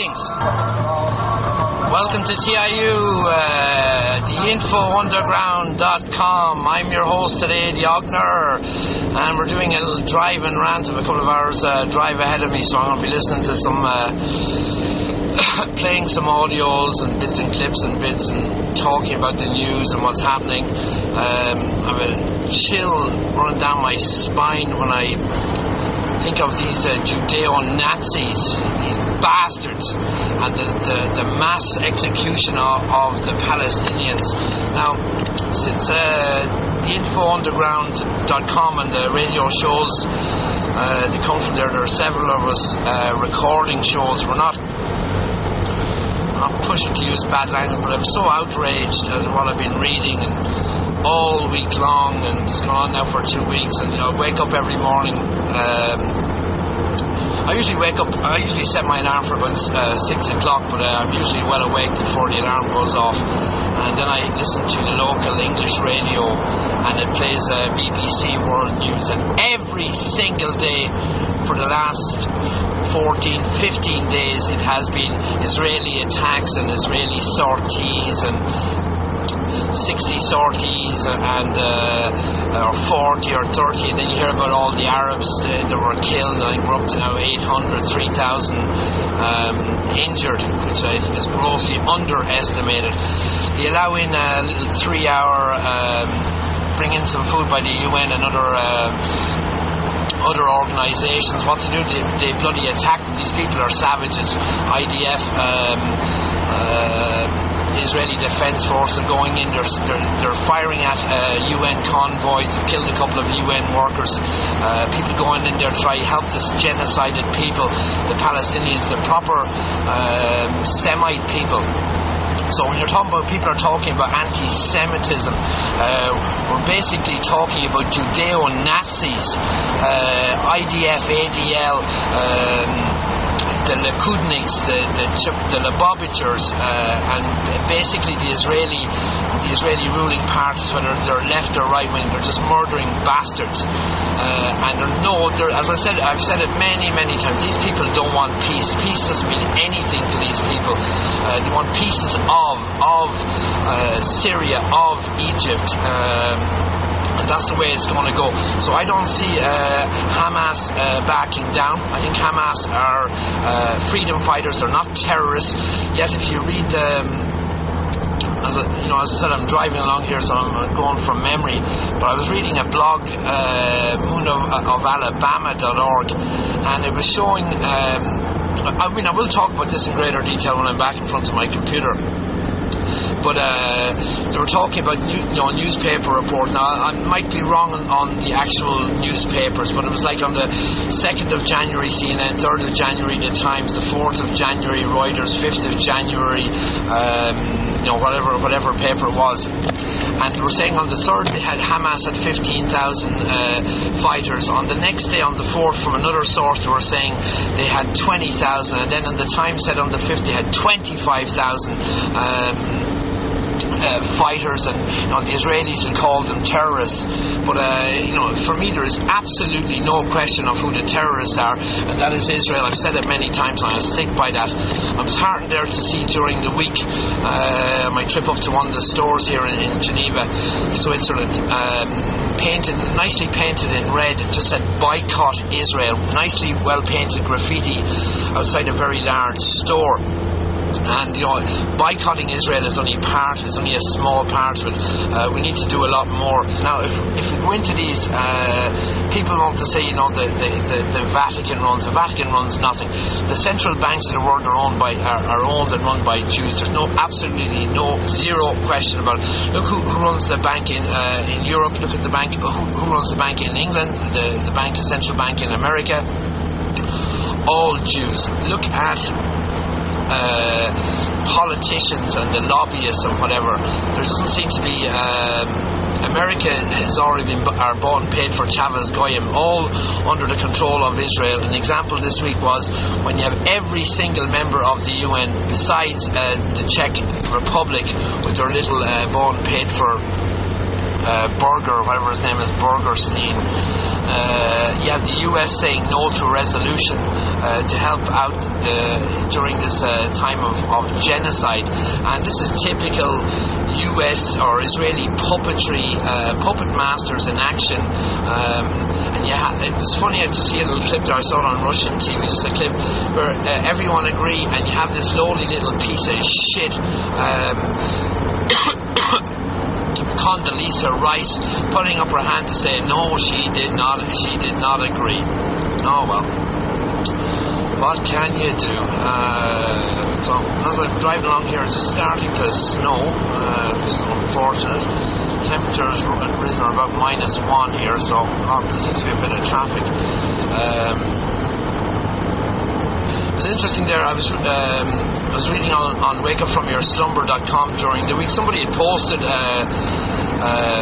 Greetings. Welcome to TIU, the infounderground.com. I'm your host today, the Ogner, and we're doing a little drive and rant of a couple of hours drive ahead of me, so I'm going to be listening to some, playing some audios and bits and clips and bits and talking about the news and what's happening. I have a chill running down my spine when I think of these Judeo-Nazis, these bastards, and the mass execution of the Palestinians. Now, since the infounderground.com and the radio shows that come from there, there are several of us recording shows. We're not pushing to use bad language, but I'm so outraged at what I've been reading and all week long, and it's gone on now for 2 weeks, and I wake up every morning. I usually set my alarm for about 6 o'clock, but I'm usually well awake before the alarm goes off, and then I listen to the local English radio, and it plays BBC World News, and every single day for the last 15 days it has been Israeli attacks and Israeli sorties and 60 sorties and or 40 or 30, and then you hear about all the Arabs that were killed. I think we're up to now 800, 3,000 injured, which I think is grossly underestimated. They allow in a little 3-hour bring in some food by the UN and other organisations. What to do? They bloody attack them. These people are savages. IDF, Israeli Defence Force are going in. They're firing at UN convoys. They've killed a couple of UN workers. People going in there to try to help this genocided people, the Palestinians, the proper Semite people. So when you're talking about, people are talking about anti-Semitism, we're basically talking about Judeo-Nazis, IDF, ADL, the Likudniks, the Lubavitchers, and basically the Israeli ruling parties, whether they're left or right wing, they're just murdering bastards. And as I've said it many times, these people don't want peace. Peace doesn't mean anything to these people. They want pieces of Syria, of Egypt. And that's the way it's going to go. So I don't see Hamas backing down. I think Hamas are freedom fighters. They're not terrorists. Yet if you read as I said, I'm driving along here, so I'm going from memory. But I was reading a blog, moonofalabama.org, and it was showing. I will talk about this in greater detail when I'm back in front of my computer. But they were talking about newspaper report. Now I might be wrong on the actual newspapers, but it was like on the 2nd of January CNN, 3rd of January the Times, the 4th of January Reuters, 5th of January whatever paper it was. And they were saying on the 3rd they had Hamas had 15,000 fighters. On the next day, on the 4th, from another source, they were saying they had 20,000, and then on the Times said on the 5th they had 25,000 fighters, and the Israelis will call them terrorists. But for me there is absolutely no question of who the terrorists are, and that is Israel. I've said it many times and I'll stick by that. I was heartened there to see during the week my trip up to one of the stores here in Geneva, Switzerland, nicely painted in red. It just said boycott Israel, nicely well painted graffiti outside a very large store. And boycotting Israel is only a small part of it. We need to do a lot more. Now, if we go into these, people want to say, the Vatican runs. The Vatican runs nothing. The central banks of the world are owned and run by Jews. There's absolutely zero question about it. Look who runs the bank in Europe. Look at the bank. Who runs the bank in England? The central bank in America. All Jews. Look at politicians and the lobbyists and whatever. There doesn't seem to be America has already been bought and paid for Chavez Goyim, all under the control of Israel. An example this week was when you have every single member of the UN, besides the Czech Republic, with their little bought and paid for Burger, whatever his name is, Burgerstein, You have the US saying no to a resolution to help out during this time of genocide, and this is typical US or Israeli puppetry, puppet masters in action. And it was funny to see a little clip there. I saw it on Russian TV, just a clip where everyone agree, and you have this lowly little piece of shit, Condoleezza Rice, putting up her hand to say no, she did not agree. Oh well, what can you do? So as I'm driving along here, it's just starting to snow. It's unfortunate. Temperatures risen are about -1 here, so there seems to be a bit of traffic. It was interesting there. I was reading on wakeupfromyourslumber.com during the week. Somebody had posted a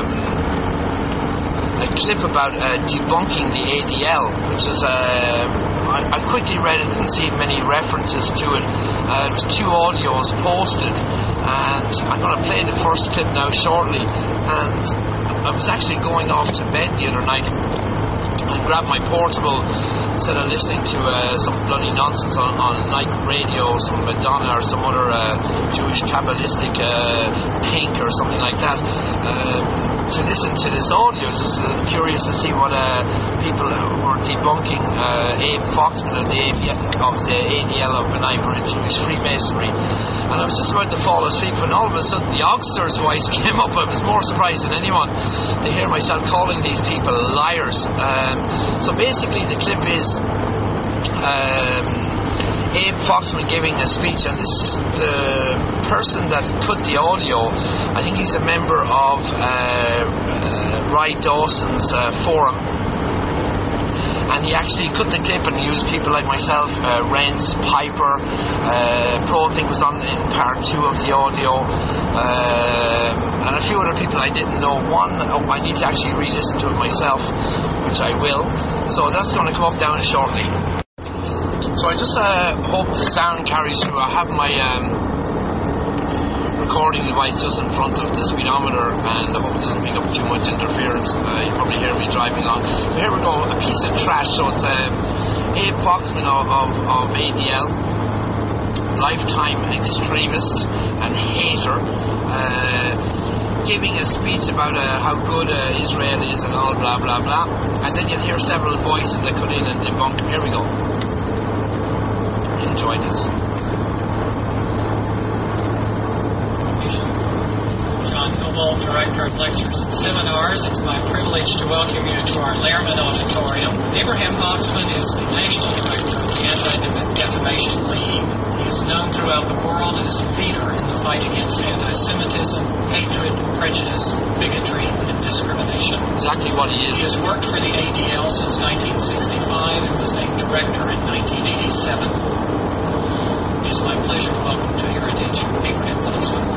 clip about debunking the ADL, which is I quickly read it, didn't see many references to it. It was 2 audios posted, and I'm going to play the first clip now shortly. And I was actually going off to bed the other night. I grabbed my portable instead of listening to some bloody nonsense on night radio, some Madonna or some other Jewish Kabbalistic pink or something like that. To listen to this audio, just curious to see what people were debunking Abe Foxman of the ADL of Benai Bridge, Jewish Freemasonry. And I was just about to fall asleep when all of a sudden the Ogster's voice came up. I was more surprised than anyone to hear myself calling these people liars. So basically the clip is Abe Foxman giving a speech, and this the person that put the audio, I think he's a member of Ry Dawson's forum, and he actually cut the clip and used people like myself, Rents, Piper, Pro think was on in part 2 of the audio, and a few other people I didn't know. I need to actually re-listen to it myself, which I will, so that's going to come up down shortly. So I just hope the sound carries through. I have my recording device just in front of the speedometer, and I hope it doesn't pick up too much interference. You'll probably hear me driving along. So here we go, a piece of trash. So it's Abe Foxman of ADL, lifetime extremist and hater, giving a speech about how good Israel is and all blah blah blah, and then you'll hear several voices that come in and debunk. Here we go. Enjoy this. John Cobalt, Director of Lectures and Seminars. It's my privilege to welcome you to our Lehrman Auditorium. Abraham Foxman is the National Director of the Anti-Defamation League. He is known throughout the world as a leader in the fight against anti-Semitism, hatred, prejudice, bigotry, and discrimination. Exactly what he is. He has worked for the ADL since 1965 and was named Director in 1987. It is my pleasure to welcome to Heritage Abraham Foxman.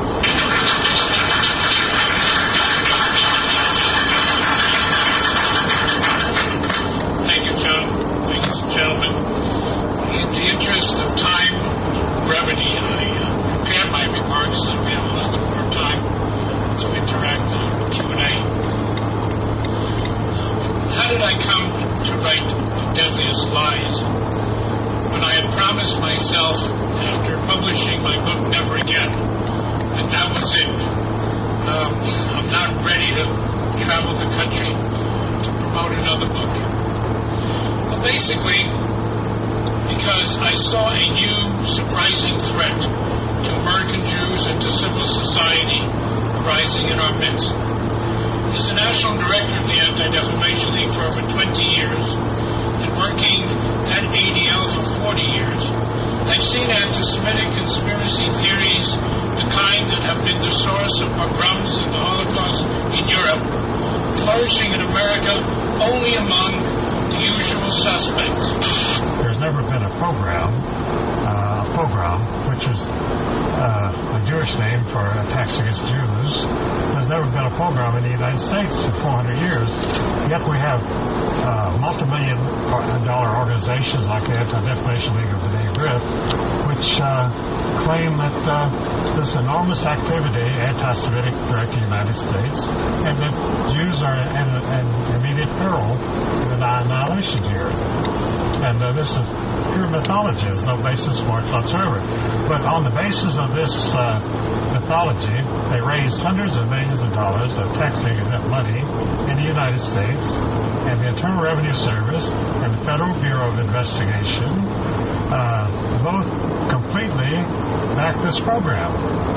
Thank you, John. Ladies and gentlemen. In the interest of time and brevity, I prepared my remarks so we have a little bit more time to interact on Q&A. How did I come to write The Deadliest Lies? When I had promised myself, after publishing my book Never Again, that was it. I'm not ready to travel the country to promote another book. Well, basically, because I saw a new, surprising threat to American Jews and to civil society arising in our midst. As the National Director of the Anti-Defamation League for over 20 years, and working at ADL for 40 years, I've seen anti-Semitic conspiracy theories, the kind that have been the source of pogroms and the Holocaust in Europe, flourishing in America only among the usual suspects. There's never been a pogrom, which is a Jewish name for attacks against Jews. There's never been a pogrom in the United States in 400 years. Yet we have multi-million-dollar organizations like the Anti-Defamation League of B'nai grift, which claim that there's enormous activity, anti-Semitic threat to the United States, and that Jews are in immediate peril of annihilation here. And this is pure mythology. There's no basis for it whatsoever. But on the basis of this mythology, they raise hundreds of millions of dollars of tax-exempt money in the United States, and the Internal Revenue Service and the Federal Bureau of Investigation both completely back this program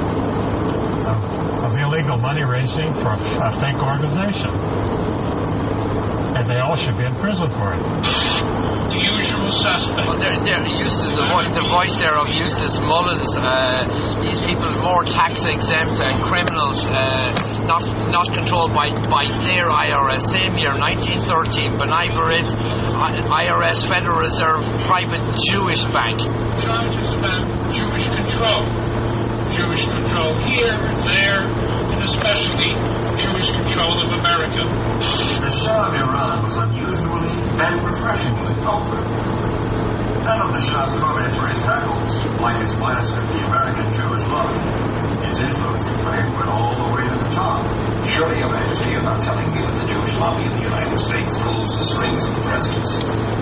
of illegal money raising for a fake organization. And they all should be in prison for it. The usual suspect. Well, they're Eustace, the voice there of Eustace Mullins. These people more tax exempt and criminals, not controlled by their IRS. Same year, 1913, B'nai B'rith, IRS, Federal Reserve, private Jewish bank. Charges about Jewish control. Jewish control here, there, and especially Jewish control of America. The Shah of Iran was unusually and refreshingly open. None of the Shah's commentary tackles, like his blast at the American Jewish lobby. His influence, he claimed, went all the way to the top. Surely, Your Majesty, you're not telling me that the Jewish lobby in the United States pulls the strings of the presidency?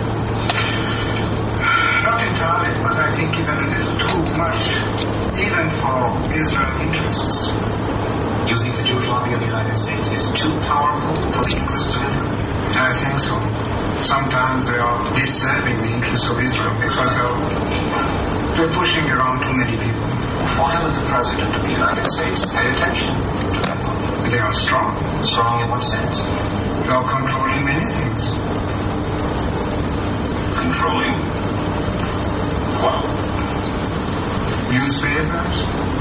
Not entirely, but I think even a little too much, even for Israel interests. You think the Jewish lobby of the United States is too powerful for the interests of Israel? I think so. Sometimes they are disturbing the interests of Israel because they're pushing around too many people. Why would the President of the United States pay attention to that lobby? They are strong. Strong in what sense? They are controlling many things. Controlling what? Newspapers,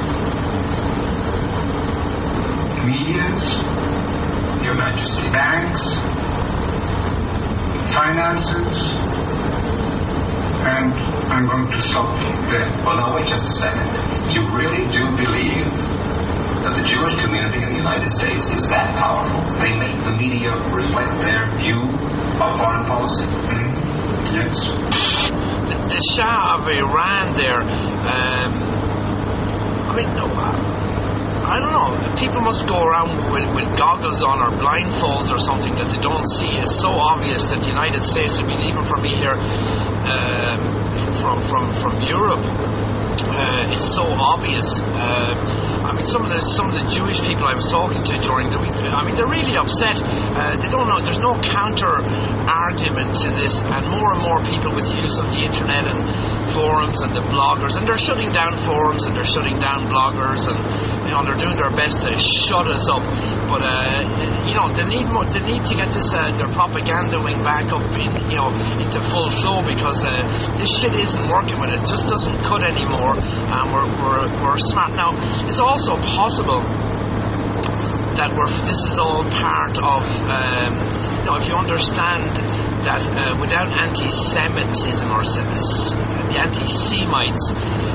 medias, Your Majesty. banks, finances, and I'm going to stop there. Well, now wait just a second. You really do believe that the Jewish community in the United States is that powerful? They make the media reflect their view of foreign policy? Mm-hmm. Yes. The Shah of Iran there, I don't know, people must go around with goggles on or blindfolds or something that they don't see. It's so obvious that the United States, I mean, even for me here from Europe, it's so obvious. I mean, some of the Jewish people I was talking to during the week, I mean, they're really upset. They don't know. There's no counter argument to this, and more people with use of the internet and forums and the bloggers, and they're shutting down forums and they're shutting down bloggers, and they're doing their best to shut us up. But they need more. They need to get this their propaganda wing back up into full flow, because this shit isn't working with it. It just doesn't cut anymore, and we're smart now. It's also possible that this is all part of if you understand that without anti-Semitism or the anti-Semites,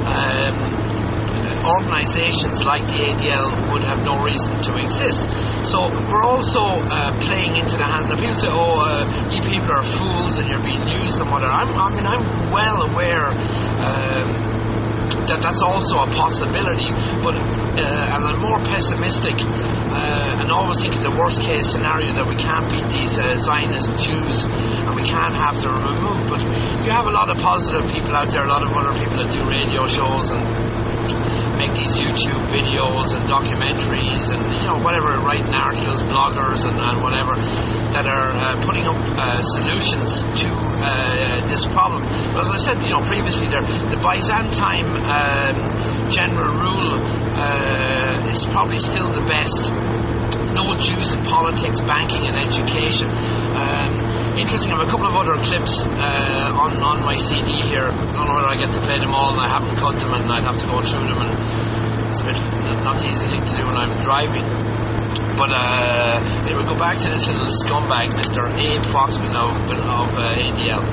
organizations like the ADL would have no reason to exist. So we're also playing into the hands of people. Say, you people are fools and you're being used and whatever. I'm well aware that's also a possibility, but and I'm more pessimistic and always think of the worst case scenario, that we can't beat these Zionist Jews and we can't have them removed. But you have a lot of positive people out there, a lot of other people that do radio shows and make these YouTube videos and documentaries and whatever, writing articles, bloggers and whatever, that are putting up solutions to this problem. But as I said previously, the Byzantine general rule is probably still the best. No Jews in politics, banking and education. Interesting, I have a couple of other clips on my CD here. I don't know whether I get to play them all, and I haven't cut them, and I'd have to go through them, and it's a bit not the easy thing to do when I'm driving. But anyway, go back to this little scumbag, Mr. Abe Foxman of ADL.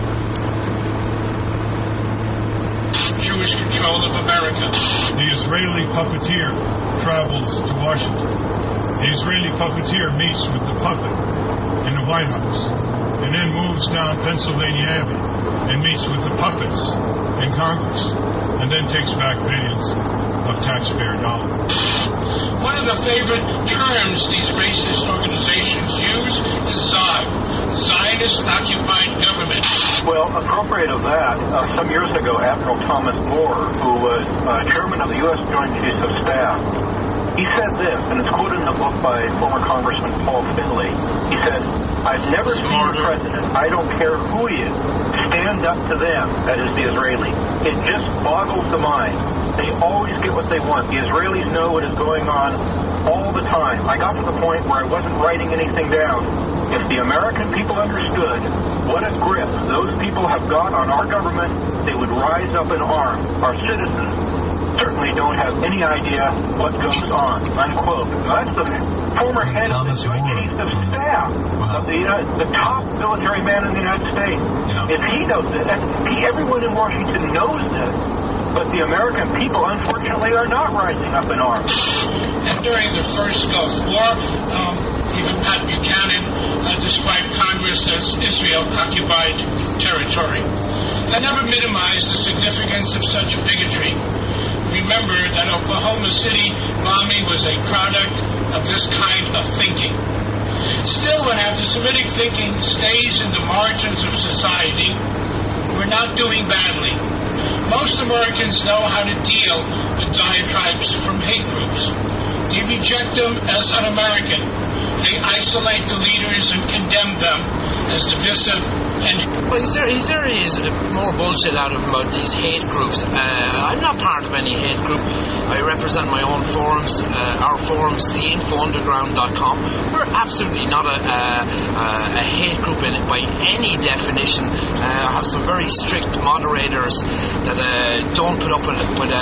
Jewish control of America. The Israeli puppeteer travels to Washington. The Israeli puppeteer meets with the puppet in the White House, and then moves down Pennsylvania Avenue and meets with the puppets in Congress, and then takes back billions of taxpayer dollars. One of the favorite terms these racist organizations use is Zionist Occupied Government. Well, appropriate of that, some years ago, Admiral Thomas Moore, who was chairman of the U.S. Joint Chiefs of Staff, he said this, and it's quoted in a book by former Congressman Paul Finley. He said, "I've never seen a president, I don't care who he is, stand up to them," that is the Israelis. It just boggles the mind. They always get what they want. The Israelis know what is going on all the time. I got to the point where I wasn't writing anything down. If the American people understood what a grip those people have got on our government, they would rise up in arms. Our citizens certainly don't have any idea what goes on, unquote. That's the former head of the Joint Chiefs of Staff of the top military man in the United States. If he knows it, everyone in Washington knows this, but the American people, unfortunately, are not rising up in arms. And during the first Gulf War, even Pat Buchanan described Congress as Israel-occupied territory. I never minimized the significance of such bigotry. Remember that Oklahoma City bombing was a product of this kind of thinking. Still, when anti-Semitic thinking stays in the margins of society, we're not doing badly. Most Americans know how to deal with diatribes from hate groups. They reject them as un-American. They isolate the leaders and condemn them as divisive and... Well, is more bullshit out of them about these hate groups. I'm not part of any hate group. I represent my own forums, our forums, theinfounderground.com. We're absolutely not a hate group by any definition. I have some very strict moderators that don't put up with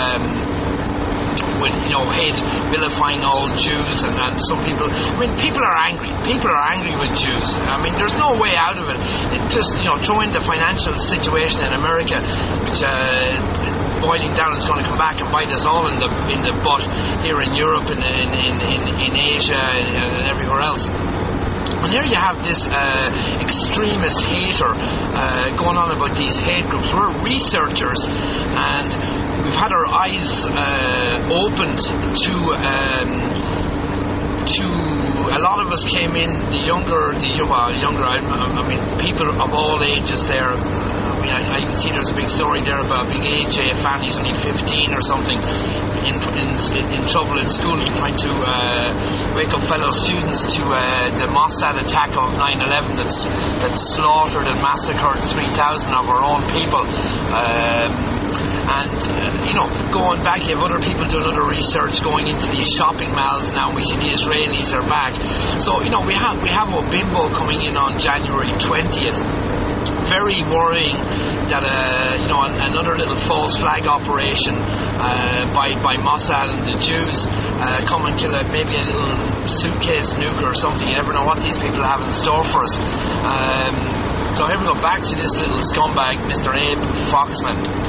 hate, vilifying all Jews, and some people. I mean, people are angry. People are angry with Jews. I mean, there's no way out of it. Just throw in the financial situation in America, which boiling down is going to come back and bite us all in the butt here in Europe and in Asia and everywhere else. And there you have this extremist hater going on about these hate groups. We're researchers, and we've had our eyes opened to a lot of us came in, younger, I mean, people of all ages there. I mean, I can see there's a big story there about a big AJ fan. He's only 15 or something, in trouble at school and trying to wake up fellow students to the Mossad attack of 9/11 that slaughtered and massacred 3,000 of our own people. Going back, you have other people doing other research, going into these shopping malls now, and we see the Israelis are back. So, we have Obimbo coming in on January 20th. Very worrying that another little false flag operation by Mossad and the Jews come and kill maybe a little suitcase nuke or something. You never know what these people have in store for us. So here we go, back to this little scumbag, Mr. Abe Foxman.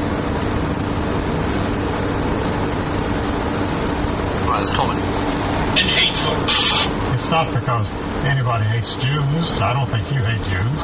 Well, it's coming. And hateful. It's not because anybody hates Jews. I don't think you hate Jews.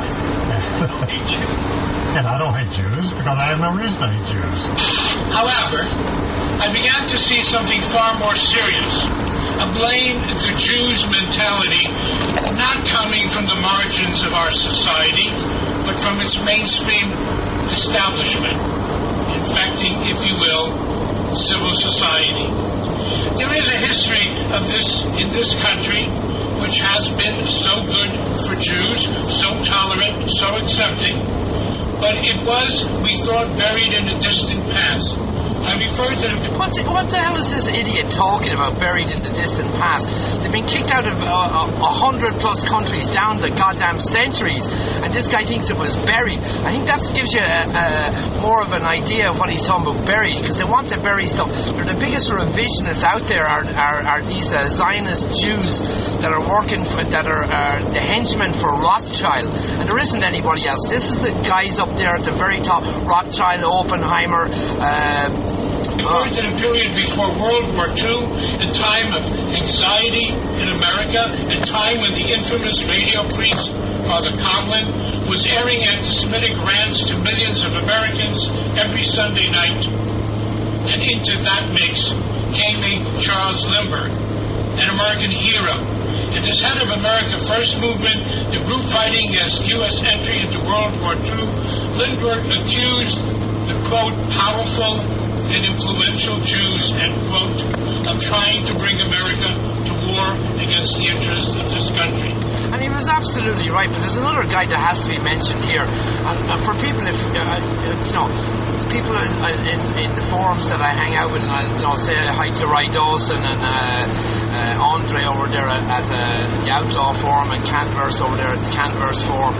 And I don't hate Jews because I have no reason to hate Jews. However, I began to see something far more serious. A blame the Jews mentality not coming from the margins of our society, but from its mainstream establishment, infecting, if you will, civil society. There is a history of this in this country, which has been so good for Jews, so tolerant, so accepting, but it was, we thought, buried in a distant past. I refer to the... What the hell is this idiot talking about, buried in the distant past? They've been kicked out of 100 plus countries down the goddamn centuries, and this guy thinks it was buried. I think that gives you more of an idea of what he's talking about, buried, because they want to bury stuff. They're the biggest revisionists out there are these Zionist Jews that are working for, that are the henchmen for Rothschild, and there isn't anybody else. This is the guys up there at the very top, Rothschild, Oppenheimer, refers to the period before World War II, a time of anxiety in America, a time when the infamous radio priest, Father Conlin, was airing anti-Semitic rants to millions of Americans every Sunday night. And into that mix came a Charles Lindbergh, an American hero. And as head of America First movement, the group fighting as U.S. entry into World War II, Lindbergh accused the, quote, powerful and influential Jews, end quote, of trying to bring America to war against the interests of this country. And he was absolutely right, but there's another guy that has to be mentioned here. And for people, if people in the forums that I hang out with, and I'll say hi to Ry Dawson and Andre over there at the Outlaw Forum, and Canverse over there at the Canverse Forum.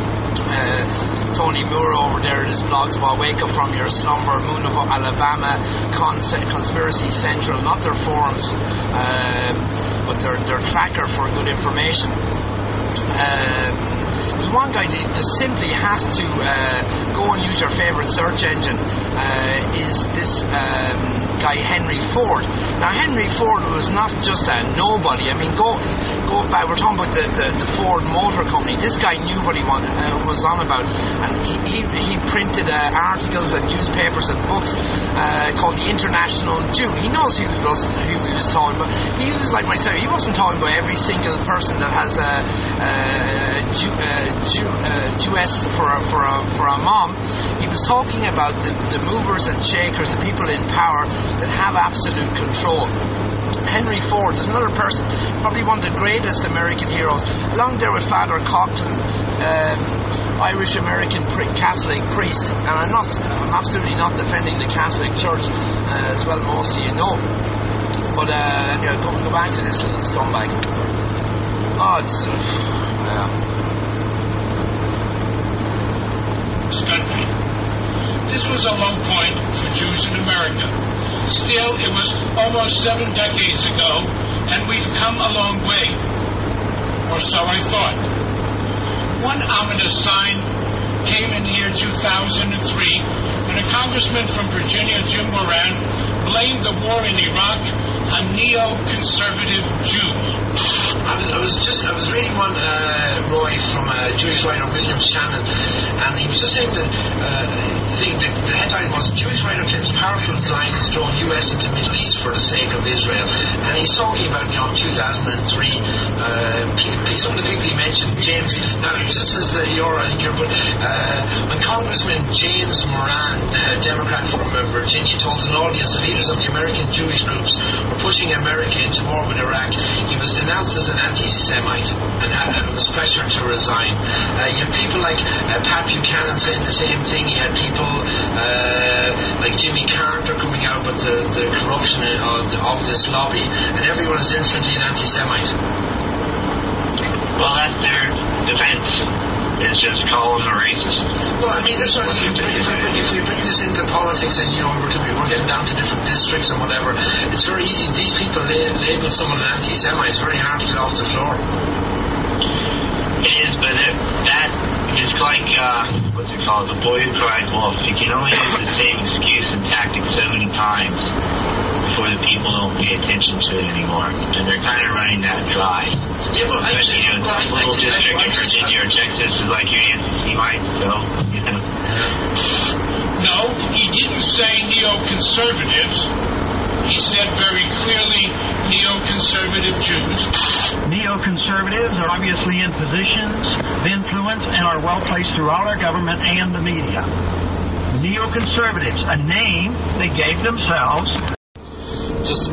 Tony Moore over there in his blogs about Wake Up From Your Slumber, Moon of Alabama, Conspiracy Central, not their forums, but their tracker for good information. There's one guy that simply has to go and use your favourite search engine, is this guy Henry Ford. Now Henry Ford was not just a nobody. I mean, go back, we're talking about the Ford Motor Company. This guy knew what he was on about, and he printed articles and newspapers and books called The International Jew. He knows who he was talking about. He was like myself. He wasn't talking about every single person that has Jewess for a mom. He was talking about the movers and shakers, the people in power that have absolute control. Henry Ford is another person, probably one of the greatest American heroes, along there with Father Coughlin, Irish American Catholic priest. And I'm absolutely not defending the Catholic Church, as well most of you know. But anyway, go back to this little scumbag. Oh, it's country. This was a low point for Jews in America. Still, it was almost 7 decades ago, and we've come a long way. Or so I thought. One ominous sign came in the year 2003 when a congressman from Virginia, Jim Moran, blamed the war in Iraq on neo-conservative Jews. I was reading one, Roy, from a Jewish writer, William Shannon, and he was just saying that the headline was, Jewish writer claims powerful Zionists drove U.S. into Middle East for the sake of Israel. And he's talking about, 2003, some of the people he mentioned, James, now just as when Congressman James Moran, Democrat from Virginia, told an audience the leaders of the American Jewish groups were pushing America into war with Iraq, he was denounced as an anti-Semite and was pressured to resign. You had people like Pat Buchanan saying the same thing. You had people like Jimmy Carter coming out with the corruption of this lobby, and everyone is instantly an anti-Semite. Well, that's their defense. It's just call them a racist. Well, I mean, that's what if we bring this into politics, and we're getting down to different districts and whatever, it's very easy. These people label someone an anti-Semite. It's very hard to get off the floor. It is, but that is like what's it called? The boy who cried wolf. You can only use the same excuse and tactic so many times before the people don't pay attention to it anymore, and they're kind of running that dry. Yeah, well, but little district in Virginia or Texas is like your anti-Semite, so No, he didn't say neoconservatives. He said very clearly neoconservative Jews. Neoconservatives are obviously in positions of influence and are well placed throughout our government and the media. The neoconservatives, a name they gave themselves. Just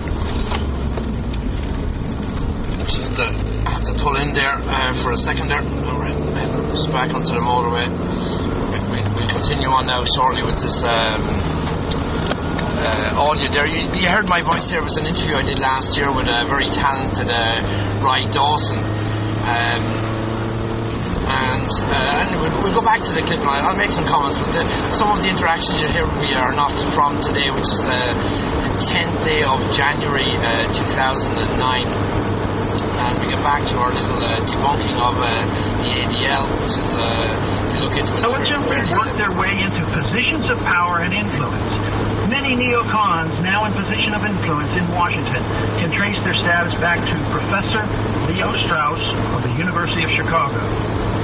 have to pull in there for a second there. All right, just back onto the motorway. We'll continue on now shortly with this audio there. You heard my voice there. It was an interview I did last year with a very talented Ry Dawson. And we'll go back to the clip and I'll make some comments, but some of the interactions you hear we are not from today, which is the 10th day of January 2009. And we get back to our little debunking of the ADL, which is look into it. Militants work their way into positions of power and influence. Many neocons now in position of influence in Washington can trace their status back to Professor Leo Strauss of the University of Chicago.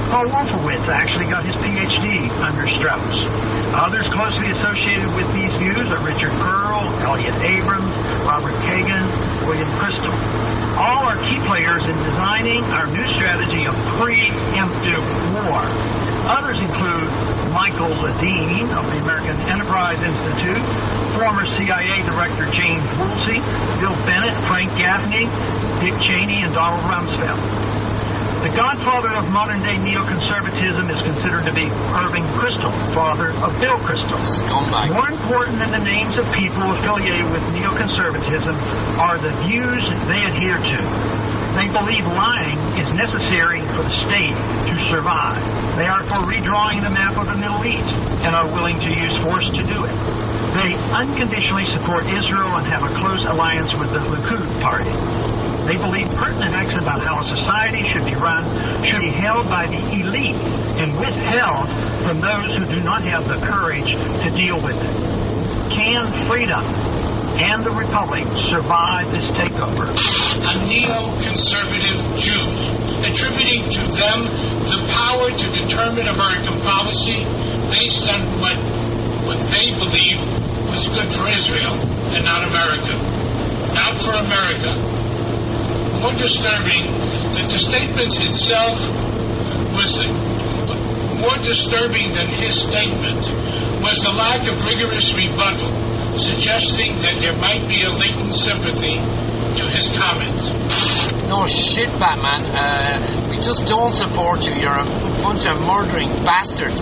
Paul Wolfowitz actually got his PhD under Strauss. Others closely associated with these views are Richard Pearl, Elliott Abrams, Robert Kagan, William Kristol. All are key players in designing our new strategy of preemptive war. Others include Michael Ledeen of the American Enterprise Institute, former CIA Director James Woolsey, Bill Bennett, Frank Gaffney, Dick Cheney, and Donald Rumsfeld. The godfather of modern-day neoconservatism is considered to be Irving Kristol, father of Bill Kristol. Scumbag. More important than the names of people affiliated with neoconservatism are the views they adhere to. They believe lying is necessary for the state to survive. They are for redrawing the map of the Middle East and are willing to use force to do it. They unconditionally support Israel and have a close alliance with the Likud party. They believe pertinent facts about how a society should be run should be held by the elite and withheld from those who do not have the courage to deal with it. Can freedom and the Republic survive this takeover? A neoconservative Jews, attributing to them the power to determine American policy based on what they believe was good for Israel and not America. Not for America. More disturbing that the statement itself was more disturbing than his statement was the lack of rigorous rebuttal, suggesting that there might be a latent sympathy to his comments. No shit, Batman. We just don't support you. You're a bunch of murdering bastards.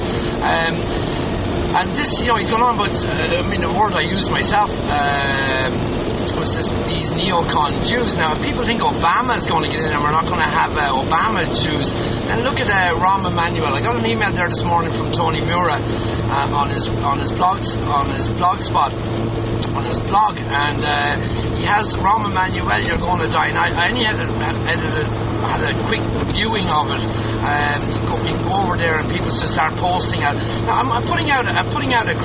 And this, he's gone on about, the word I used myself, was these neocon Jews. Now, if people think Obama is going to get in and we're not going to have Obama Jews, then look at Rahm Emanuel. I got an email there this morning from Tony Mura on his blog spot, and he has Rahm Emanuel, You're Going to Die. And I only had a quick viewing of it. You can go over there and people just start posting it. Now, I'm putting out a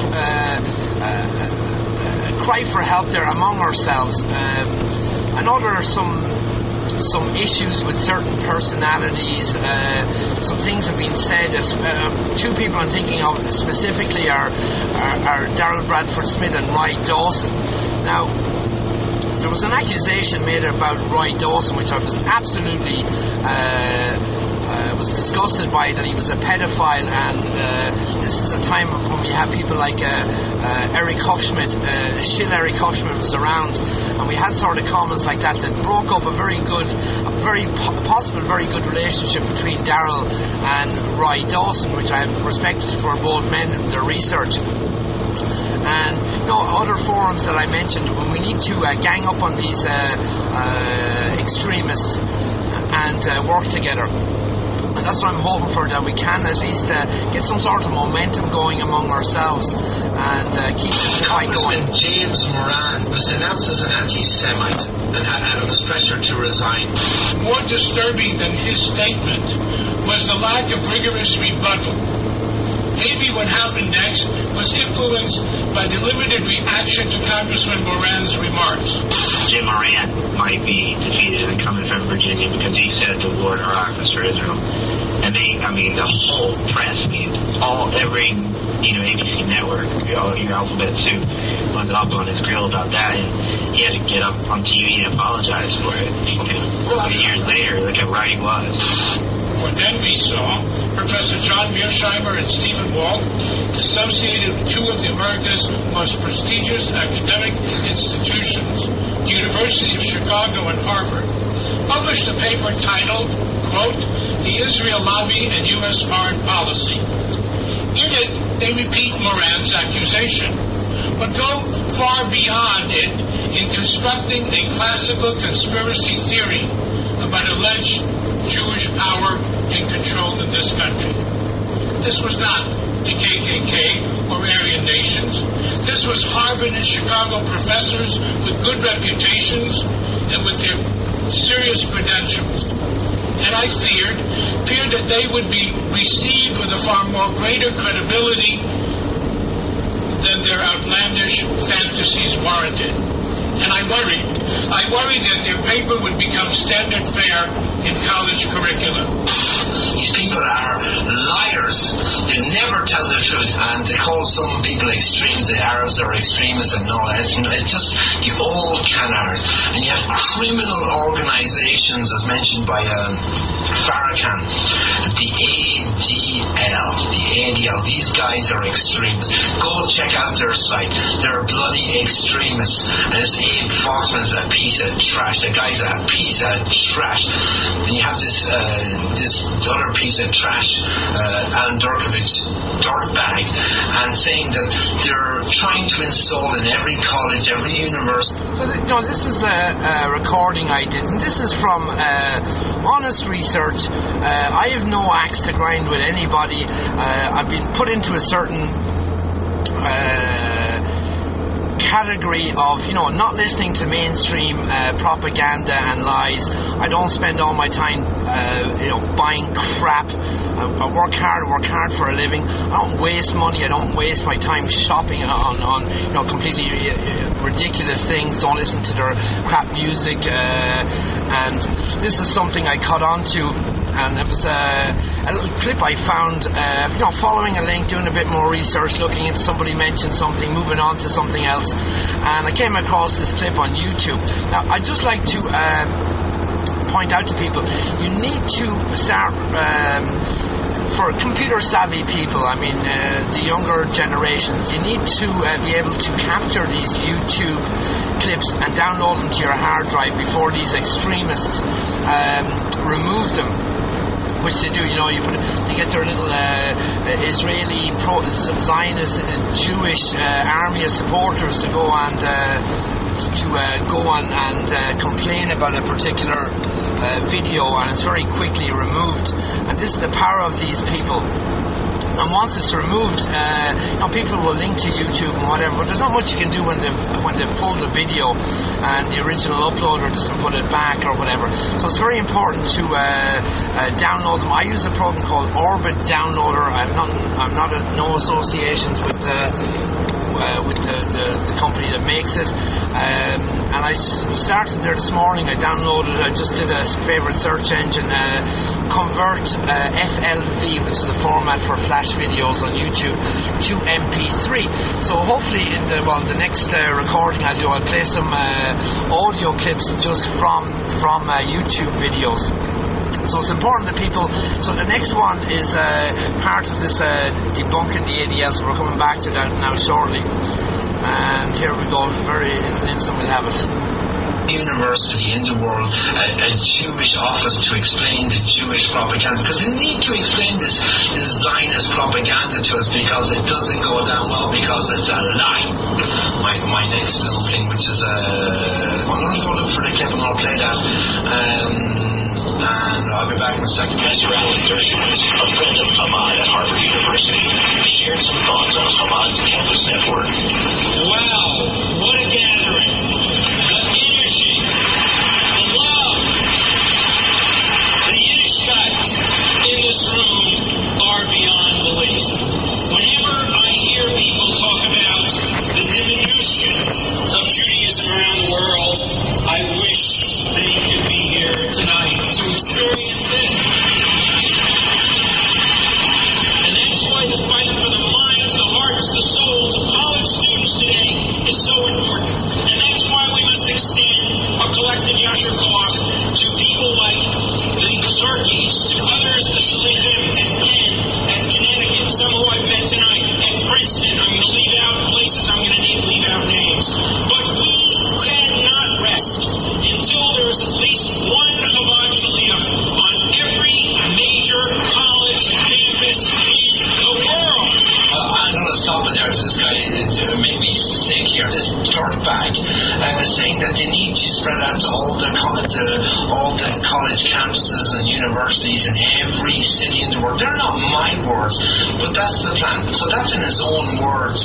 cry for help there among ourselves. I know there are some issues with certain personalities. Some things have been said. Two people I'm thinking of specifically are Darrell Bradford Smith and Roy Dawson. Now, there was an accusation made about Roy Dawson, which I was absolutely was disgusted by, that he was a pedophile, and this is a time of when we have people like Eric Hofschmidt, Eric Hofschmidt was around, and we had sort of comments like that broke up a very good relationship between Darrell and Roy Dawson, which I have respect for both men and their research. And other forums that I mentioned, when we need to gang up on these extremists and work together. And that's what I'm hoping for, that we can at least get some sort of momentum going among ourselves and keep this fight going. Congressman James Moran was announced as an anti-Semite and was pressured to resign. More disturbing than his statement was the lack of rigorous rebuttal. Maybe what happened next was influenced by the limited reaction to Congressman Moran's remarks. Jim Moran might be defeated and coming from Virginia because he said the war in Iraq was for Israel. And the whole press, every ABC network, your Alphabet Soup, was up on his grill about that, and he had to get up on TV and apologize for it. Years later, look at where he was. For then we saw Professor John Mearsheimer and Stephen Walt, associated with two of America's most prestigious academic institutions, the University of Chicago and Harvard, published a paper titled, quote, The Israel Lobby and U.S. Foreign Policy. In it, they repeat Moran's accusation, but go far beyond it in constructing a classical conspiracy theory about alleged Jewish power and control in this country. This was not the KKK or Aryan nations. This was Harvard and Chicago professors with good reputations and with their serious credentials. And I feared that they would be received with a far more greater credibility than their outlandish fantasies warranted. And I worried that their paper would become standard fare in college curricula. These people are liars. They never tell the truth, and they call some people extreme. The Arabs are extremists and all that. It's just the old canards. And you have criminal organizations, as mentioned by Farrakhan, the ADL. These guys are extremists. Go check out their site. They're bloody extremists. And this Abe Foxman's a piece of trash. The guy's a piece of trash. And you have this other piece of trash, Alan Durkovich, dirtbag, and saying that they're trying to install in every college, every university. So, this is a recording I did, and this is from honest research. I have no axe to grind with anybody. I've been put into a certain category of, not listening to mainstream propaganda and lies. I don't spend all my time, buying crap. I work hard for a living. I don't waste money. I don't waste my time shopping on completely ridiculous things. Don't listen to their crap music. And this is something I caught on to. And it was a little clip I found, following a link, doing a bit more research, looking at somebody mentioned something, moving on to something else, and I came across this clip on YouTube. Now, I'd just like to point out to people, you need to start, for computer-savvy people, the younger generations, you need to be able to capture these YouTube clips and download them to your hard drive before these extremists remove them. Which they do, they get their little Israeli Zionist Jewish army of supporters to go and complain about a particular video, and it's very quickly removed. And this is the power of these people. And once it's removed, people will link to YouTube and whatever, but there's not much you can do when they've pulled the video and the original uploader doesn't put it back or whatever. So it's very important to download them. I use a program called Orbit Downloader. I'm not no associations with the company that makes it. And I started there this morning. I just did a favorite search engine, convert FLV, which is the format for Flash videos on YouTube, to MP3. So hopefully in the next recording I'll play some audio clips just from YouTube videos. So it's important that people. So the next one is part of this debunking the ADL. So we're coming back to that now shortly. And here we go. Very in an instant we'll have it. University in the world, a Jewish office to explain the Jewish propaganda, because they need to explain this Zionist propaganda to us, because it doesn't go down well, because it's a lie. My next little thing, which is I'm going to go look for the clip and I'll play that. And I'll be back in a second. Professor Alan Dershowitz, a friend of Hamad at Harvard University, shared some thoughts on Hamad's campus network. Wow, what a gathering. The energy, the love, the Yiddishkeit in this room are beyond belief. Whenever I hear people talk about the diminution of Judaism around the world, I wish they could be here tonight to experience this. And that's why the fight for the minds, the hearts, the souls of college students today is so important. And that's why we must extend a collective yasher koach to people like the Zarkis, to others, the Shalichim at Penn, at Connecticut, some who I've met tonight, at Princeton. I'm going to leave out places, I'm going to leave out names. But we cannot rest until there is at least one Chabad Shaliach on every major college campus in the world. I'm going to stop it there. This guy made me sick here. This dirtbag was saying that they need to spread out to all the college campuses and universities in every city in the world. They're not my words, but that's the plan. So that's in his own words.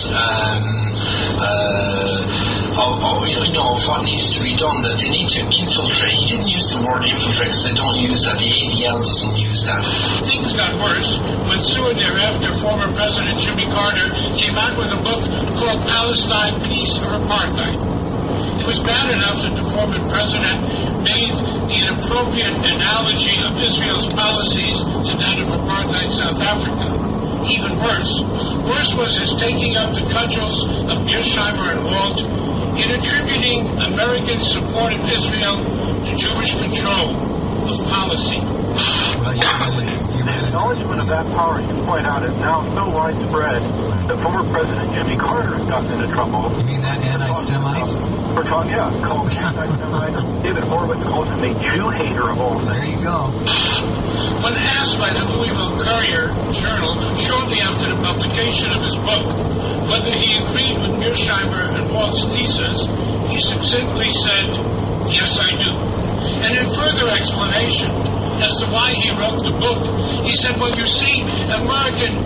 Of what needs to be done, that they need to infiltrate. He didn't use the word infiltrate because they don't use that. The ADL doesn't use that. Things got worse when soon thereafter former President Jimmy Carter came out with a book called Palestine, Peace or Apartheid. In was bad enough that the former president made the inappropriate analogy of Israel's policies to that of apartheid South Africa. Even worse. Worse was his taking up the cudgels of Mearsheimer and Walt in attributing American support of Israel to Jewish control of policy. The acknowledgement of that power, you point out, is now so widespread that former President Jimmy Carter has gotten into trouble. You mean that anti-Semite? Called anti-Semite. David Horowitz calls him a Jew hater of all things. There you go. When asked by the Louisville Courier Journal shortly after the publication of his book whether he agreed with Mearsheimer and Walt's thesis, he succinctly said, "Yes, I do." And in further explanation as to why he wrote the book, he said, well, you see, American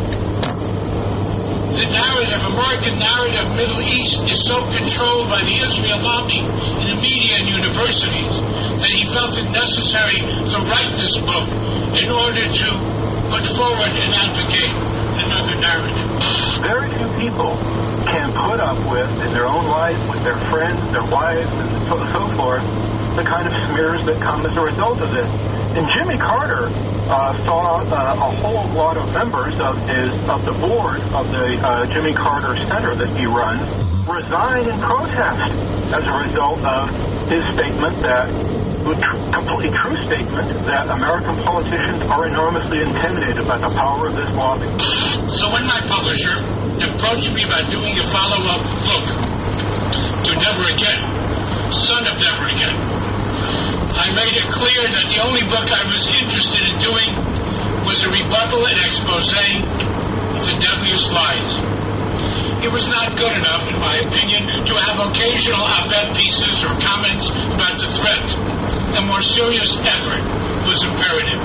narrative Middle East is so controlled by the Israel lobby in the media and universities that he felt it necessary to write this book in order to put forward and advocate another narrative. Very few people can put up with, in their own life, with their friends, their wives, and so forth, the kind of smears that come as a result of this. And Jimmy Carter saw a whole lot of members of the board of the Jimmy Carter Center that he runs resign in protest as a result of his statement completely true statement that American politicians are enormously intimidated by the power of this lobby. So when my publisher approached me about doing a follow-up book to Never Again, Son of Never Again, I made it clear that the only book I was interested in doing was a rebuttal and expose of the deadliest lies. It was not good enough, in my opinion, to have occasional op-ed pieces or comments about the threat. A more serious effort was imperative.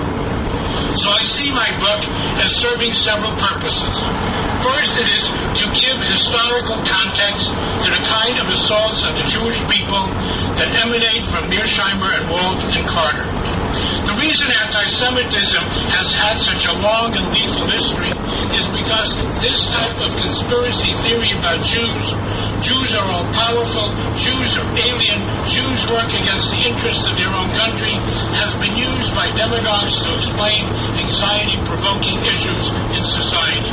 So I see my book as serving several purposes. First, it is to give historical context to the kind of assaults on the Jewish people that emanate from Mearsheimer and Walt and Carter. The reason anti-Semitism has had such a long and lethal history is because this type of conspiracy theory about Jews are all powerful, Jews are alien, Jews work against the interests of their own country, has been used by demagogues to explain anxiety-provoking issues in society.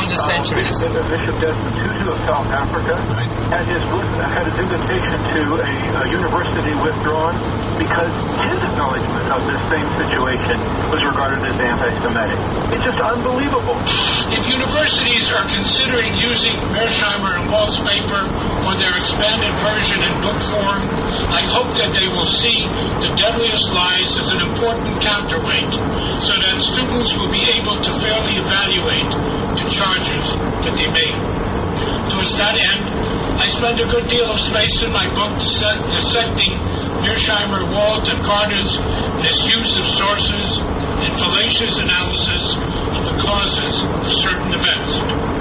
Bishop Desmond Tutu of South Africa had his invitation to a university withdrawn because his acknowledgement of this same situation was regarded as anti-Semitic. It's just unbelievable. If universities are considering using Mearsheimer and Walt's paper or their expanded version in book form, I hope that they will see the deadliest lies as an important counterweight so that students will be able to fairly evaluate the charges that they make. Towards that end, I spend a good deal of space in my book dissecting Mearsheimer, Walt, and Carter's misuse of sources and fallacious analysis of the causes of certain events.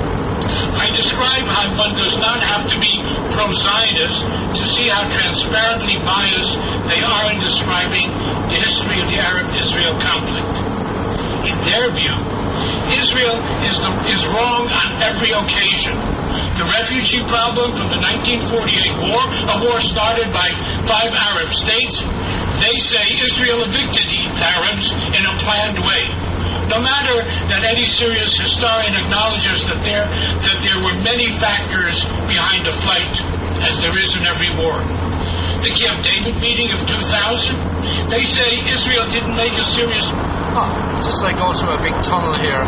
I describe how one does not have to be pro-Zionist to see how transparently biased they are in describing the history of the Arab-Israel conflict. In their view, Israel is wrong on every occasion. The refugee problem from the 1948 war, a war started by 5 Arab states, they say Israel evicted the Arabs in a planned way. No matter that any serious historian acknowledges that there were many factors behind the fight, as there is in every war. The Camp David meeting of 2000, they say Israel didn't make a serious... just like go through a big tunnel here.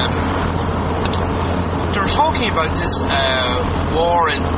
They're talking about this war in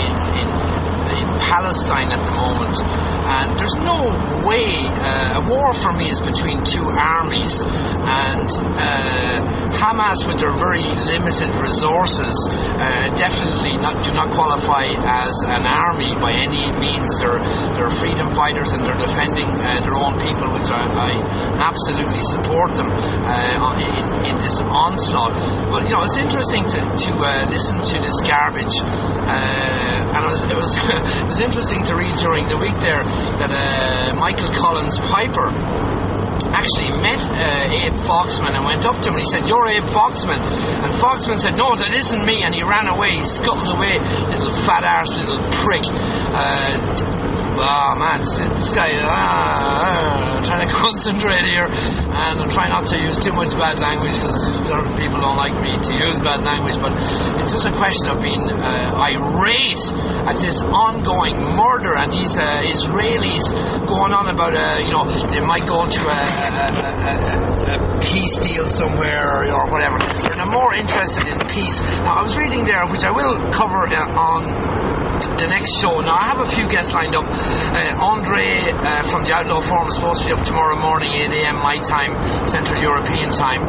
Palestine at the moment, and there's no way. A war for me is between two armies, and Hamas, with their very limited resources, definitely do not qualify as an army by any means. They're freedom fighters and they're defending their own people, which I absolutely support them in this onslaught. But you know, it's interesting to listen to this garbage, and it was interesting to read during the week there that Michael Collins Piper actually met Abe Foxman and went up to him and he said, "You're Abe Foxman," and Foxman said, "No, that isn't me," and he ran away. He scuttled away, little fat arse, little prick. this guy, I'm trying to concentrate here, and I'm trying not to use too much bad language because certain people don't like me to use bad language, but it's just a question of being irate at this ongoing murder and these Israelis going on about, they might go to a peace deal somewhere or whatever. They're more interested in peace. Now, I was reading there, which I will cover on the next show. Now, I have a few guests lined up. Andre from the Outlaw Forum is supposed to be up tomorrow morning, 8 a.m. my time, Central European time.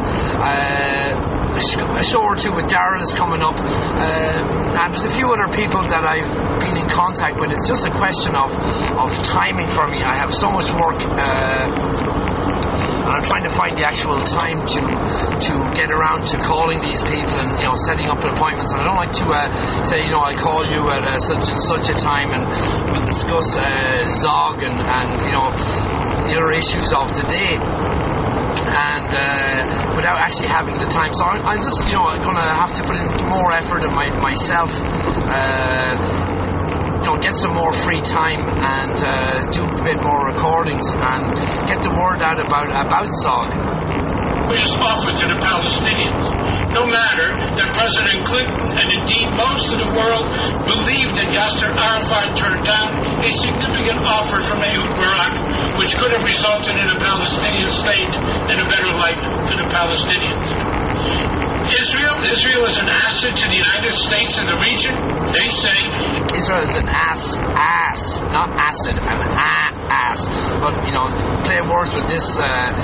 A show or two with Darrell is coming up, and there's a few other people that I've been in contact with. It's just a question of timing for me. I have so much work, and I'm trying to find the actual time to get around to calling these people and setting up appointments. And I don't like to say I'll call you at such and such a time and we'll discuss Zog and the other issues of the day, and without actually having the time. So I'm just I'm going to have to put in more effort in myself. Get some more free time and do a bit more recordings and get the word out about Zog. Is offered to the Palestinians. No matter that President Clinton and indeed most of the world believed that Yasser Arafat turned down a significant offer from Ehud Barak, which could have resulted in a Palestinian state and a better life for the Palestinians. Israel is an asset to the United States and the region. They say Israel is an ass, not acid, an ass. But play words with this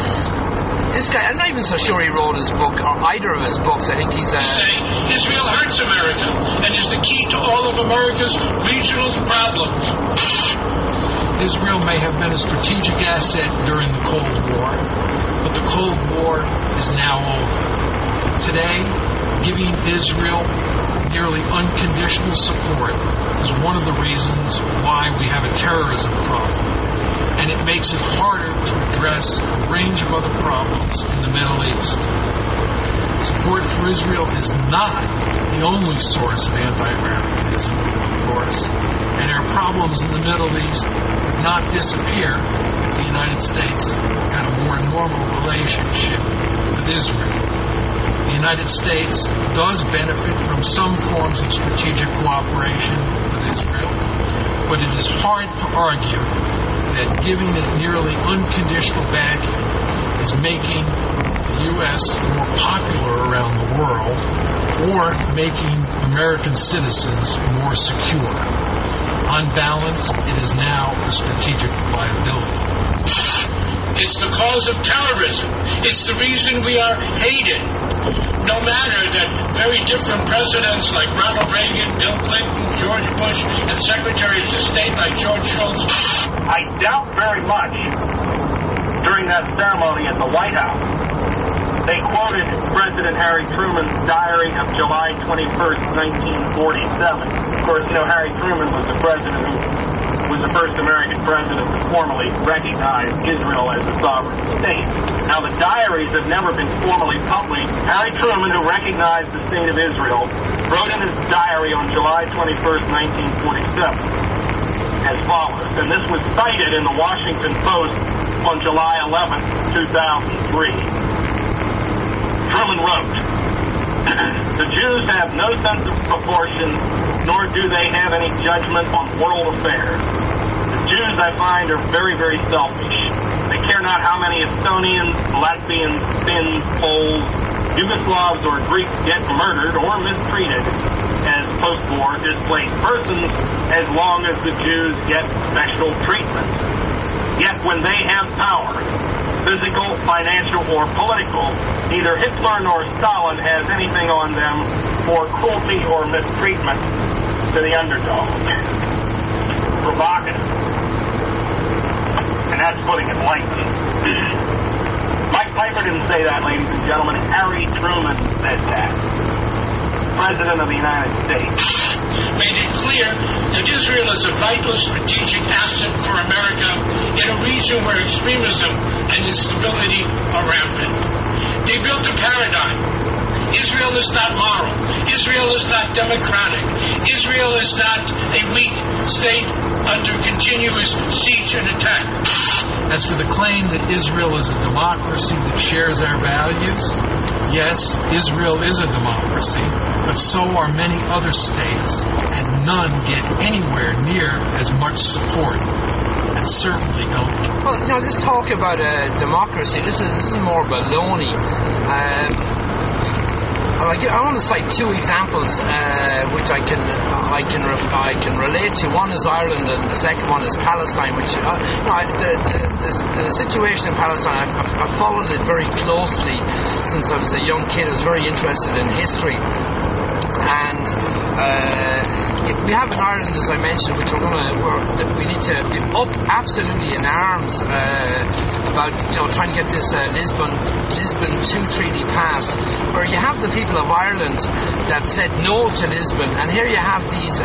guy. I'm not even so sure he wrote his book or either of his books. I think he's say Israel hurts America and is the key to all of America's regional problems. Israel may have been a strategic asset during the Cold War, but the Cold War is now over. Today, giving Israel nearly unconditional support is one of the reasons why we have a terrorism problem, and it makes it harder to address a range of other problems in the Middle East. Support for Israel is not the only source of anti-Americanism, of course, and our problems in the Middle East would not disappear if the United States had a more normal relationship with Israel. The United States does benefit from some forms of strategic cooperation with Israel, but it is hard to argue that giving it nearly unconditional backing is making the U.S. more popular around the world or making American citizens more secure. On balance, it is now a strategic liability. It's the cause of terrorism. It's the reason we are hated. No matter that very different presidents like Ronald Reagan, Bill Clinton, George Bush, and secretaries of state like George Shultz. I doubt very much during that ceremony at the White House they quoted President Harry Truman's diary of July 21st, 1947. Of course, Harry Truman was the president who was the first American president to formally recognize Israel as a sovereign state. Now, the diaries have never been formally published. Harry Truman, who recognized the state of Israel, wrote in his diary on July 21st, 1947, as follows, and this was cited in the Washington Post on July 11th, 2003. Truman wrote, "The Jews have no sense of proportion, nor do they have any judgment on world affairs. The Jews, I find, are very, very selfish. They care not how many Estonians, Latvians, Finns, Poles, Yugoslavs, or Greeks get murdered or mistreated as post-war displaced persons, as long as the Jews get special treatment. Yet when they have power, physical, financial, or political, neither Hitler nor Stalin has anything on them for cruelty or mistreatment to the underdog." Provocative. And that's putting it lightly. Mike Piper didn't say that, ladies and gentlemen. Harry Truman said that. President of the United States. Made it clear that Israel is a vital strategic asset for America in a region where extremism and instability are rampant. They built a paradigm Israel is not moral. Israel is not democratic. Israel is not a weak state under continuous siege and attack. As for the claim that Israel is a democracy that shares our values, yes, Israel is a democracy, but so are many other states, and none get anywhere near as much support, and certainly don't. Well, this talk about democracy, this is more baloney. I want to cite two examples which I can relate to. One is Ireland, and the second one is Palestine. Which the situation in Palestine, I've followed it very closely since I was a young kid. I was very interested in history, and we have in Ireland, as I mentioned, which we need to be up absolutely in arms about trying to get this Lisbon II treaty passed, where you have the people of Ireland that said no to Lisbon, and here you have these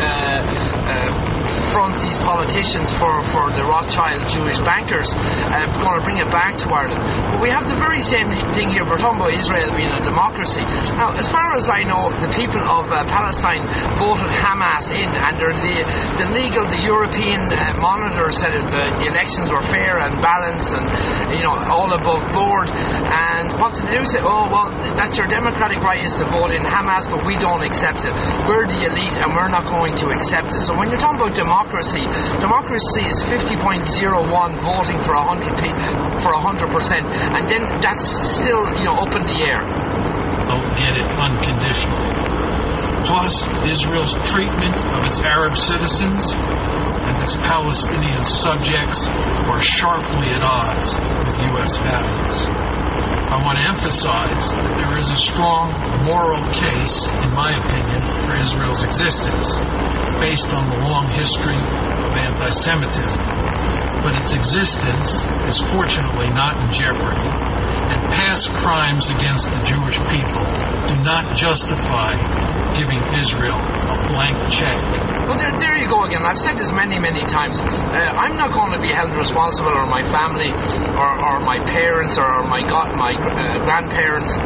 politicians for the Rothschild Jewish bankers going to bring it back to Ireland. But we have the very same thing here. We're talking about Israel being a democracy. Now, as far as I know, the people of Palestine voted Hamas in, and the European monitors said the elections were fair and balanced and all above board. And what did they do? Say, oh well, that's your democratic right is to vote in Hamas, but we don't accept it. We're the elite, and we're not going to accept it. So when you're talking about democracy is 50.01 voting for 100%, and then that's still up in the air. Don't get it unconditionally. Plus, Israel's treatment of its Arab citizens and its Palestinian subjects are sharply at odds with U.S. values. I want to emphasize that there is a strong moral case, in my opinion, for Israel's existence, based on the long history of anti-Semitism. But its existence is fortunately not in jeopardy, and past crimes against the Jewish people do not justify giving Israel a blank check. Well, there you go again. I've said this many, many times. I'm not going to be held responsible, or my family, or my parents, or my grandparents,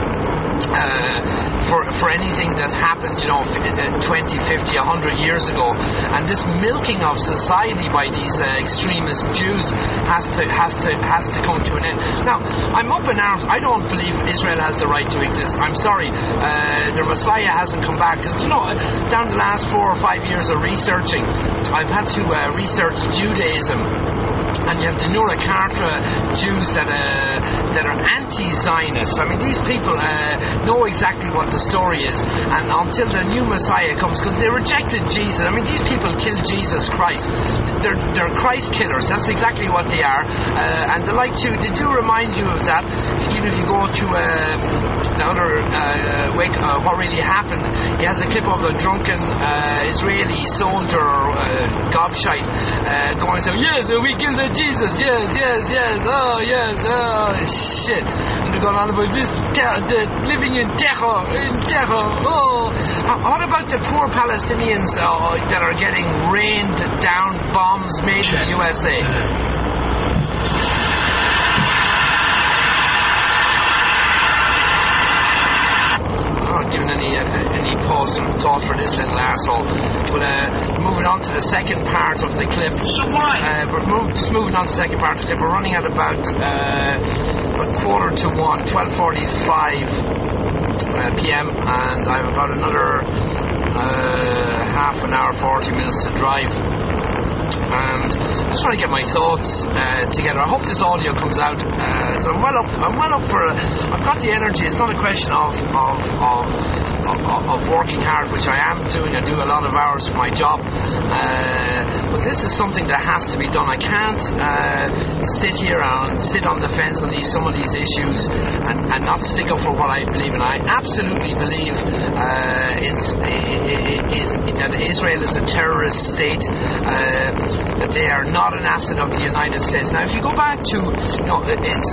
for anything that happened, 20, 50, 100 years ago. And this milking of society by these extremist Jews has to come to an end. Now, I'm up in arms. I don't believe Israel has the right to exist. I'm sorry. Their Messiah hasn't come back. Because, down the last 4 or 5 years of researching, I've had to research Judaism. And you have the Nura Karta Jews that are anti-Zionists. I mean, these people know exactly what the story is. And until the new Messiah comes, because they rejected Jesus. I mean, these people killed Jesus Christ. They're Christ killers. That's exactly what they are. And they do remind you of that. Even if you go to the other what really happened, he has a clip of a drunken Israeli soldier, gobshite, going saying, yes, we killed Jesus, yes, oh, yes, oh, shit. And they're going on about this, living in terror, oh. What about the poor Palestinians that are getting rained down bombs made in the USA? Giving any pause and thought for this little asshole. But moving on to the second part of the clip. So what? Just moving on to the second part of the clip. We're running at about 1:45, 12:45 p.m. and I have about another half an hour, 40 minutes to drive. And I'm just trying to get my thoughts together. I hope this audio comes out. So I'm well up for it. I've got the energy. It's not a question of working hard, which I am doing. I do a lot of hours for my job. But this is something that has to be done. I can't sit here and sit on the fence on some of these issues and not stick up for what I believe in. I absolutely believe that Israel is a terrorist state. That they are not an asset of the United States. Now, if you go back to, it's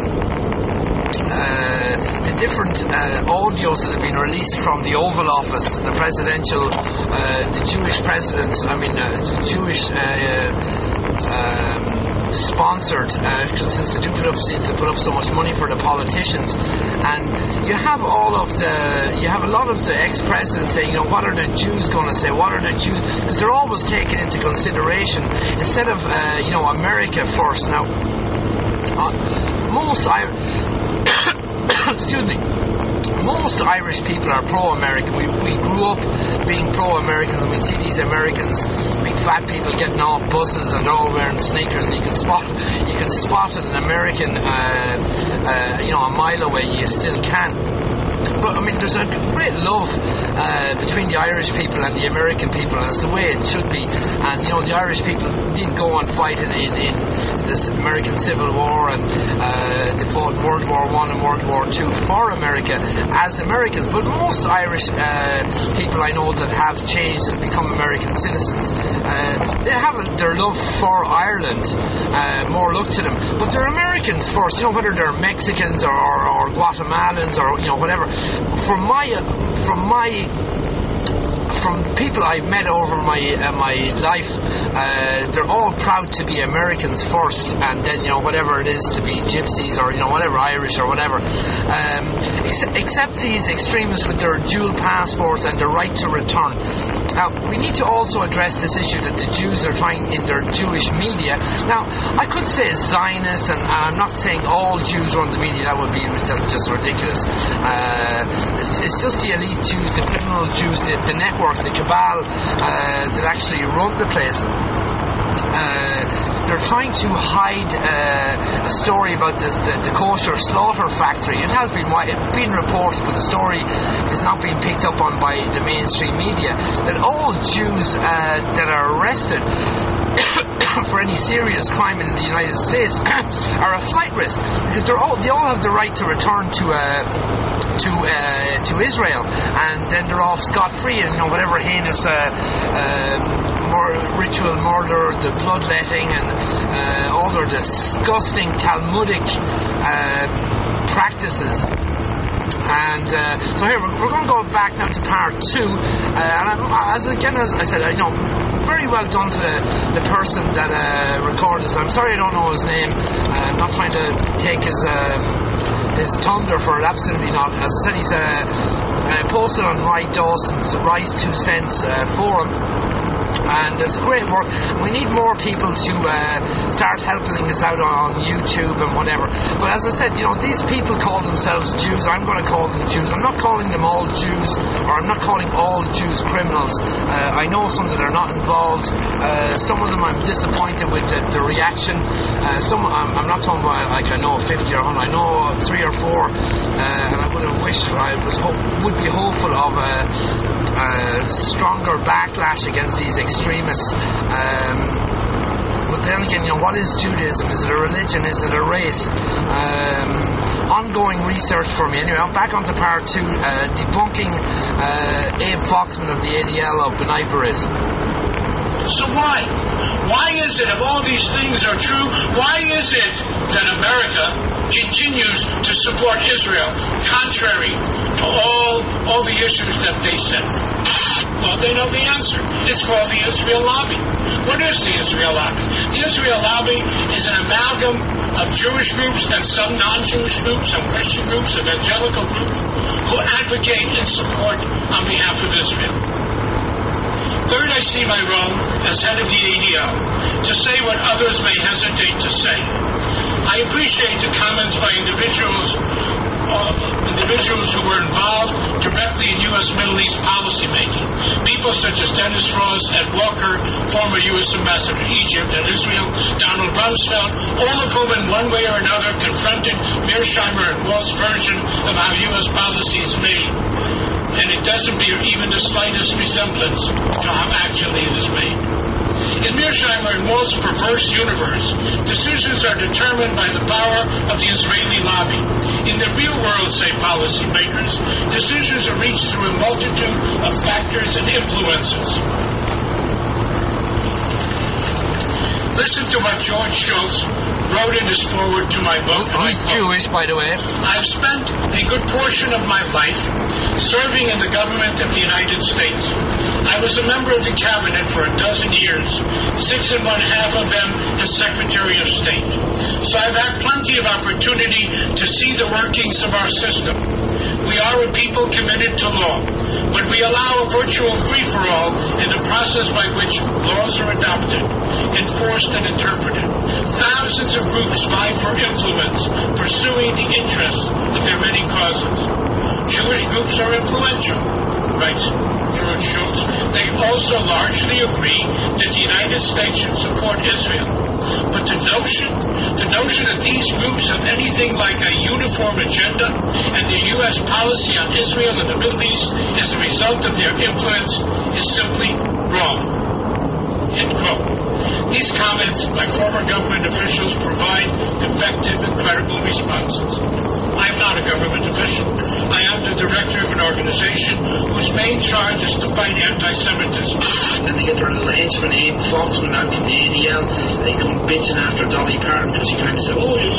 the different audios that have been released from the Oval Office, the presidential, the Jewish presidents, Jewish sponsored, since they seem to put up so much money for the politicians. And you have a lot of the ex-presidents saying, what are the Jews going to say? What are the Jews? Because they're always taken into consideration instead of America first. Now, most Irish people are pro-American. We grew up being pro-Americans, and we see these Americans, big fat people getting off buses and they're all wearing sneakers, and you can spot an American a mile away. You still can. But there's a great love between the Irish people and the American people, and it's the way it should be. And the Irish people did go on fighting in this American Civil War, and they fought in World War I and World War II for America as Americans. But most Irish people I know that have changed and become American citizens, they have their love for Ireland, more look to them. But they're Americans first, whether they're Mexicans or Guatemalans or whatever. From people I've met over my life, they're all proud to be Americans first, and then whatever it is to be gypsies or whatever, Irish or whatever. Except these extremists with their dual passports and their right to return. Now, we need to also address this issue that the Jews are trying in their Jewish media. Now, I could say Zionists, and I'm not saying all Jews run the media. That's just ridiculous. It's just the elite Jews, the criminal Jews, the network, the cabal that actually run the place. They're trying to hide a story about the kosher slaughter factory. It has been reported, but the story is not being picked up on by the mainstream media, that all Jews that are arrested for any serious crime in the United States are a flight risk, because they all have the right to return to Israel, and then they're off scot-free, and whatever heinous ritual murder, the bloodletting, and all their disgusting Talmudic practices. And so here we're going to go back now to part 2, and as I said, I know very well done to the person that recorded this. I'm sorry I don't know his name. I'm not trying to take his thunder for it, absolutely not. As I said, he's posted on Wright Dawson's Rise 2 Cents forum, and it's great work. We need more people to start helping us out on YouTube and whatever. But as I said, these people call themselves Jews. I'm going to call them Jews. I'm not calling them all Jews, or I'm not calling all Jews criminals. I know some that are not involved. Some of them I'm disappointed with the reaction. Some I'm not talking about I know 50 or 100. I know 3 or 4, and I would have wished would be hopeful of a stronger backlash against these extremists. But then again, what is Judaism? Is it a religion? Is it a race? Ongoing research for me. Anyway, I'm back onto part 2, debunking Abe Foxman of the ADL of B'nai B'rith. So why is it, if all these things are true, why is it that America continues to support Israel contrary to all the issues that they set for? Well, they know the answer. It's called the Israel Lobby. What is the Israel Lobby? The Israel Lobby is an amalgam of Jewish groups and some non-Jewish groups, some Christian groups, evangelical groups, who advocate and support on behalf of Israel. Third, I see my role as head of the ADL to say what others may hesitate to say. I appreciate the comments by individuals who were involved directly in U.S. Middle East policy making. People such as Dennis Ross, Ed Walker, former U.S. Ambassador to Egypt and Israel, Donald Rumsfeld, all of whom in one way or another confronted Mearsheimer and Walz's version of how U.S. policy is made. And it doesn't bear even the slightest resemblance to how actually it is made. In Mearsheimer and Walz's perverse universe, decisions are determined by the power of the Israeli lobby. In the real world, say policymakers, decisions are reached through a multitude of factors and influences. Listen to what George Shultz wrote in his foreword to my book. He's Jewish, by the way. I've spent a good portion of my life serving in the government of the United States. I was a member of the cabinet for a dozen years, 6 1/2 of them as Secretary of State. So I've had plenty of opportunity to see the workings of our system. We are a people committed to law. When we allow a virtual free-for-all in the process by which laws are adopted, enforced and interpreted, thousands of groups vie for influence, pursuing the interests of their many causes. Jewish groups are influential, writes George Shultz. They also largely agree that the United States should support Israel. But the notion that these groups have anything like a uniform agenda and the U.S. policy on Israel and the Middle East is a result of their influence is simply wrong. End quote. These comments by former government officials provide effective and credible responses. I am not a government official. I am the director of an organization whose main charge is to fight anti-Semitism. And they get their little henchman Abe Foxman out from the ADL, and he come bitching after Dolly Parton because he kind of said,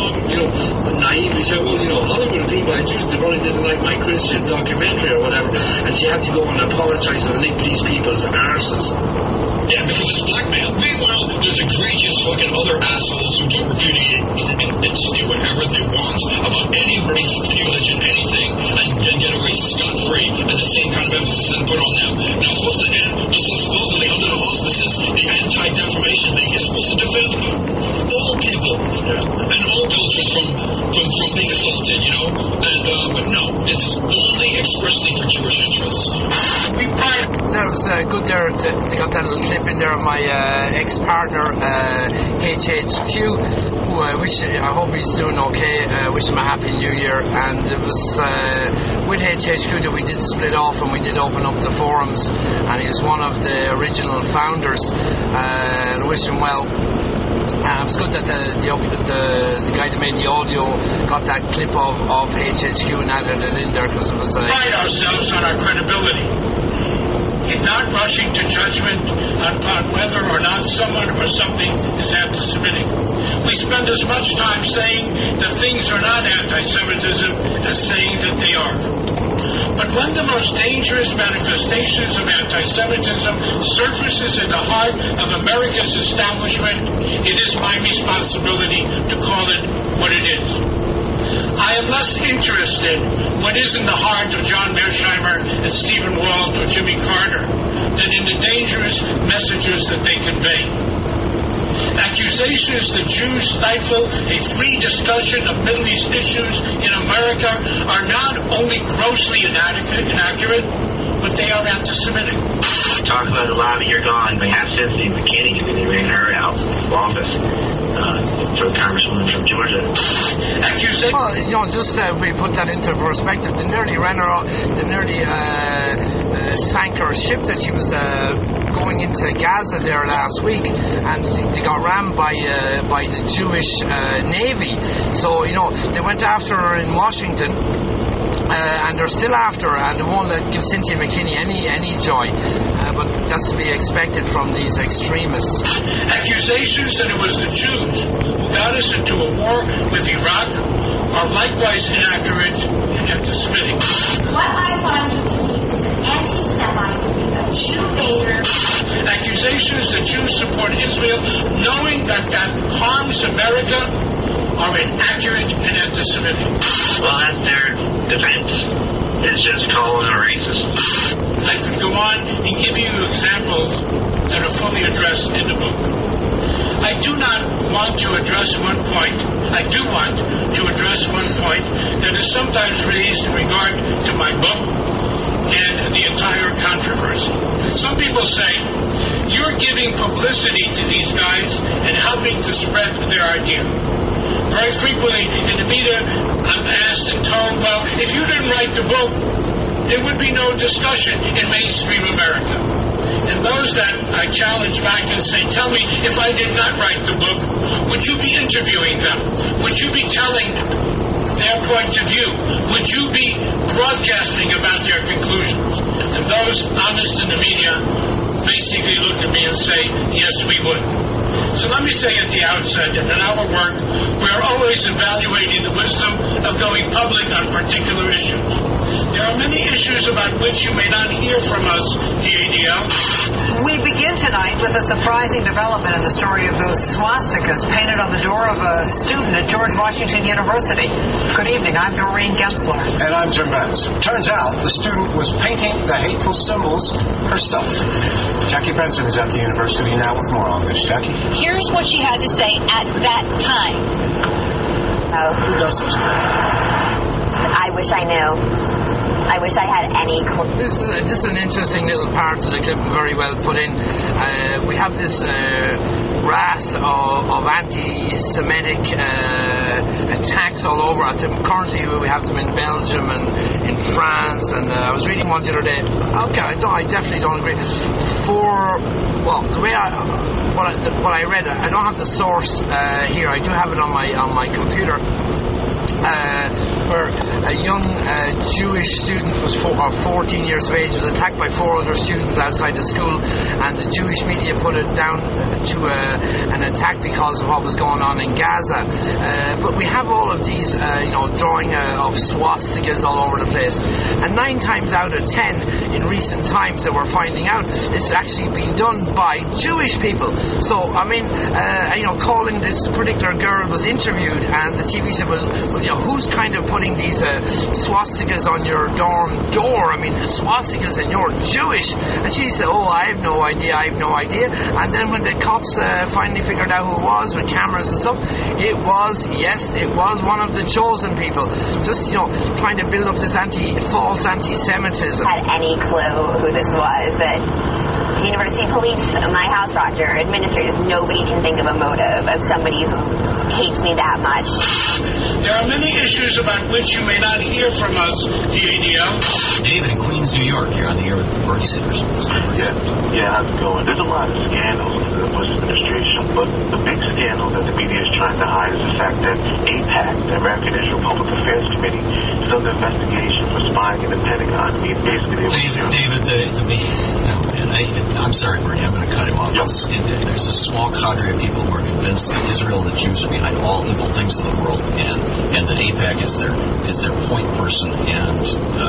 naively said, Hollywood approved by Jews, they probably didn't like my Christian documentary or whatever, and she had to go and apologize and lick these people's arses. Yeah, because it's blackmail. Meanwhile, there's egregious fucking other assholes who don't repudiate and say whatever they want about any race, any religion, anything, and get away scot-free, and the same kind of emphasis is put on them. Now, supposedly under the auspices, the Anti-Defamation League is supposed to defend all people and all cultures from being assaulted, but no, it's only expressly for Jewish interests. That was good there. They got that little clip in there of my ex-partner, HHQ, who I hope he's doing okay. Wish him a happy new year. And it was with HHQ that we did split off and we did open up the forums. And he was one of the original founders. And wish him well. And it was good that the guy that made the audio got that clip of HHQ and added it in there because it was pride ourselves on our credibility in not rushing to judgment upon whether or not someone or something is anti-Semitic. We spend as much time saying that things are not anti-Semitism as saying that they are. But when the most dangerous manifestations of anti-Semitism surfaces in the heart of America's establishment, it is my responsibility to call it what it is. I am less interested what is in the heart of John Mearsheimer and Stephen Wald or Jimmy Carter than in the dangerous messages that they convey. Accusations that Jews stifle a free discussion of Middle East issues in America are not only grossly inaccurate, but they are anti-Semitic. Talk about the lobby, you're gone. They have Cynthia McKinney, and they ran her out of office. For a congresswoman from Georgia. Well, just we put that into perspective. They nearly ran her off. They nearly sank her ship that she was going into Gaza there last week, and they got rammed by the Jewish Navy. So they went after her in Washington. And they're still after her, and it won't give Cynthia McKinney any joy. But that's to be expected from these extremists. Accusations that it was the Jews who got us into a war with Iraq are likewise inaccurate and anti-Semitic. What I find you to be is an anti-Semite, a Jew-hater. Accusations that Jews support Israel, knowing that harms America, are inaccurate and anti-Semitic. Well, that's their defense. It's just calling a racist. I could go on and give you examples that are fully addressed in the book. I do not want to address one point. I do want to address one point that is sometimes raised in regard to my book and the entire controversy. Some people say, you're giving publicity to these guys and helping to spread their idea. Very frequently in the media, I'm asked and told, well, if you didn't write the book, there would be no discussion in mainstream America. And those that I challenge back and say, tell me, if I did not write the book, would you be interviewing them? Would you be telling their point of view? Would you be broadcasting about their conclusions? And those honest in the media basically look at me and say, yes, we would. So let me say at the outset that in our work, we're always evaluating the wisdom of going public on particular issues. There are many issues about which you may not hear from us, the ADL. We begin tonight with a surprising development in the story of those swastikas painted on the door of a student at George Washington University. Good evening, I'm Noreen Gensler. And I'm Jim Benz. Turns out the student was painting the hateful symbols herself. Jackie Benson is at the university now with more on this. Jackie? Here's what she had to say at that time. Who does such a thing? I wish I knew. I wish I had any clue. This is an interesting little part of the clip, very well put in. We have this wrath of anti-Semitic attacks all over at them. Currently, we have them in Belgium and in France. And I was reading one the other day. Okay, I definitely don't agree. The way what I read, I don't have the source here. I do have it on my computer. Where a young Jewish student was 14 years of age was attacked by 4 other students outside the school, and the Jewish media put it down to an attack because of what was going on in Gaza. But we have all of these, drawing of swastikas all over the place, and 9 times out of 10 in recent times that we're finding out it's actually been done by Jewish people. So I mean, calling this particular girl was interviewed, and the TV said, well, who's kind of putting these swastikas on your dorm door? I mean, swastikas and you're Jewish. And she said, I have no idea. And then when the cops finally figured out who it was with cameras and stuff, it was one of the chosen people. Just, trying to build up this false anti-Semitism. Had any clue who this was, but university police, my house proctor, administrators, nobody can think of a motive of somebody who hates me that much. There are many issues about which you may not hear from us, the ADL. David in Queens, New York, here on the air with the Bernie Sanders. Yeah, how's it going? There's a lot of scandals in the Bush administration, but the big scandal that the media is trying to hide is the fact that AIPAC, the American Israel Public Affairs Committee, is under investigation for spying in the Pentagon. I mean, basically, I'm sorry, Bernie, I'm going to cut him off. Yep. There's a small cadre of people who are convinced that Israel and the Jews are behind all evil things in the world, and that AIPAC is their point person, and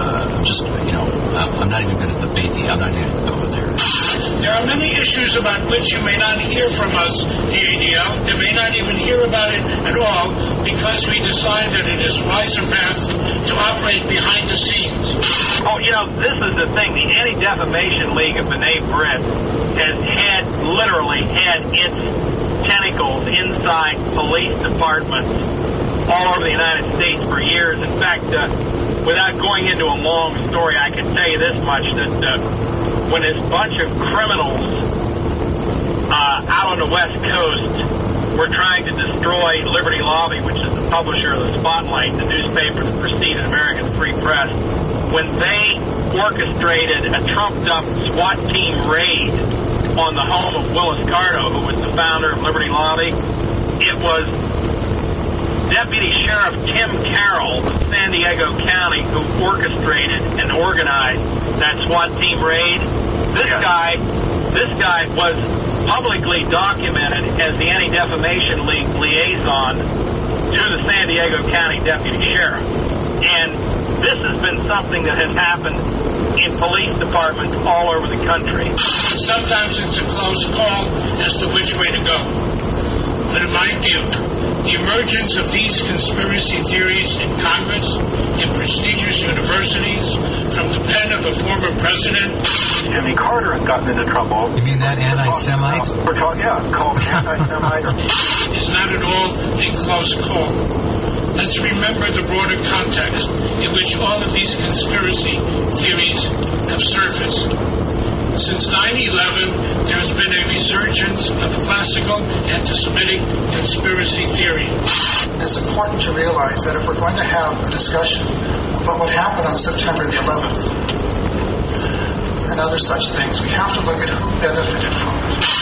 I'm not even going to debate I'm not even going to go there. There are many issues about which you may not hear from us, the ADL. You may not even hear about it at all because we decide that it is wiser path to operate behind the scenes. This is the thing. The Anti-Defamation League of B'nai B'rith has literally had its tentacles inside police departments all over the United States for years. In fact, without going into a long story, I can tell you this much, that when this bunch of criminals out on the West Coast were trying to destroy Liberty Lobby, which is the publisher of the Spotlight, the newspaper that preceded American Free Press, when they orchestrated a trumped-up SWAT team raid on the home of Willis Carto, who was the founder of Liberty Lobby, it was Deputy Sheriff Tim Carroll of San Diego County who orchestrated and organized that SWAT team raid. This guy was publicly documented as the Anti-Defamation League liaison to the San Diego County Deputy Sheriff. And this has been something that has happened in police departments all over the country. Sometimes it's a close call as to which way to go. But in my view, the emergence of these conspiracy theories in Congress, in prestigious universities, from the pen of a former president. Jimmy Carter has gotten into trouble. You mean that anti-Semite? Called anti-Semite. Is not at all a close call. Let's remember the broader context in which all of these conspiracy theories have surfaced. Since 9/11, there has been a resurgence of classical anti-Semitic conspiracy theory. It's important to realize that if we're going to have a discussion about what happened on September the 11th and other such things, we have to look at who benefited from it.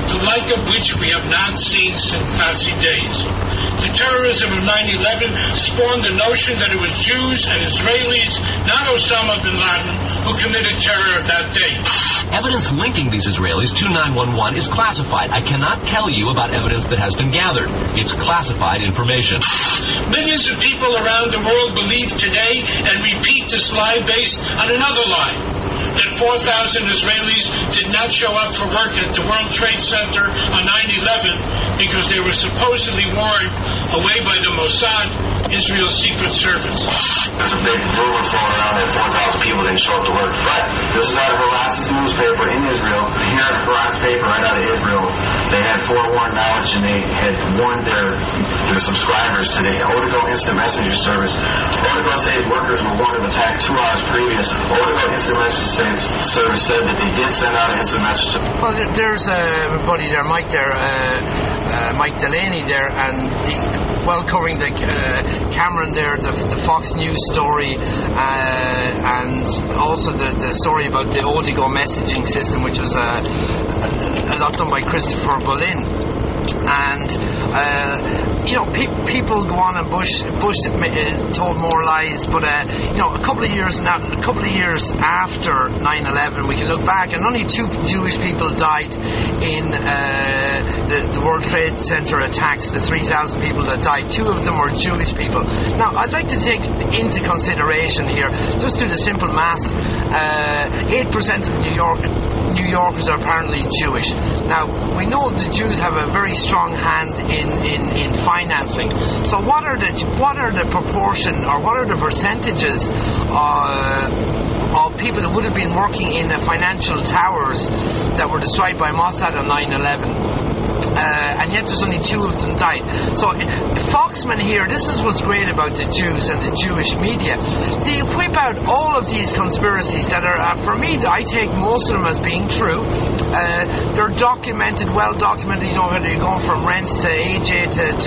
the like of which we have not seen since Nazi days. The terrorism of 9/11 spawned the notion that it was Jews and Israelis, not Osama bin Laden, who committed terror that day. Evidence linking these Israelis to 9/11 is classified. I cannot tell you about evidence that has been gathered. It's classified information. Millions of people around the world believe today and repeat this lie based on another lie, that 4,000 Israelis did not show up for work at the World Trade Center on 9/11 because they were supposedly warned away by the Mossad, Israel's secret service. There's a big rumor floating around that 4,000 people didn't show up to work. But this is out of Haaretz newspaper in Israel. Here at Haaretz paper right out of Israel, they had forewarned knowledge and they had warned their subscribers to the Odigo Instant Messenger Service. Odigo says workers were warned of attack 2 hours previous. Odigo Instant Messenger Service said that they did send out an instant message. Well, there's a buddy there, Mike Delaney there, and covering the Cameron there, the Fox News story, and also the story about the Odigo messaging system, which was a lot done by Christopher Bolin. And people go on and Bush told more lies, but a couple of years after 9/11, we can look back and only 2 Jewish people died in the World Trade Center attacks. The 3,000 people that died, 2 of them were Jewish people. Now, I'd like to take into consideration here, just do the simple math. 8% of New Yorkers are apparently Jewish. Now, we know the Jews have a very strong hand in financing. So what are the proportion, or what are the percentages of people that would have been working in the financial towers that were destroyed by Mossad on 9/11? And yet there's only 2 of them died. So Foxman here, this is what's great about the Jews and the Jewish media. They whip out all of these conspiracies that are, for me, I take most of them as being true. They're documented, well documented, whether you're going from Rents to AJ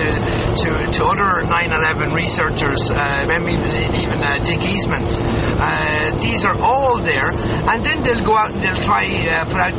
to other 9/11 researchers, even Dick Eastman. These are all there, and then they'll go out and they'll try put out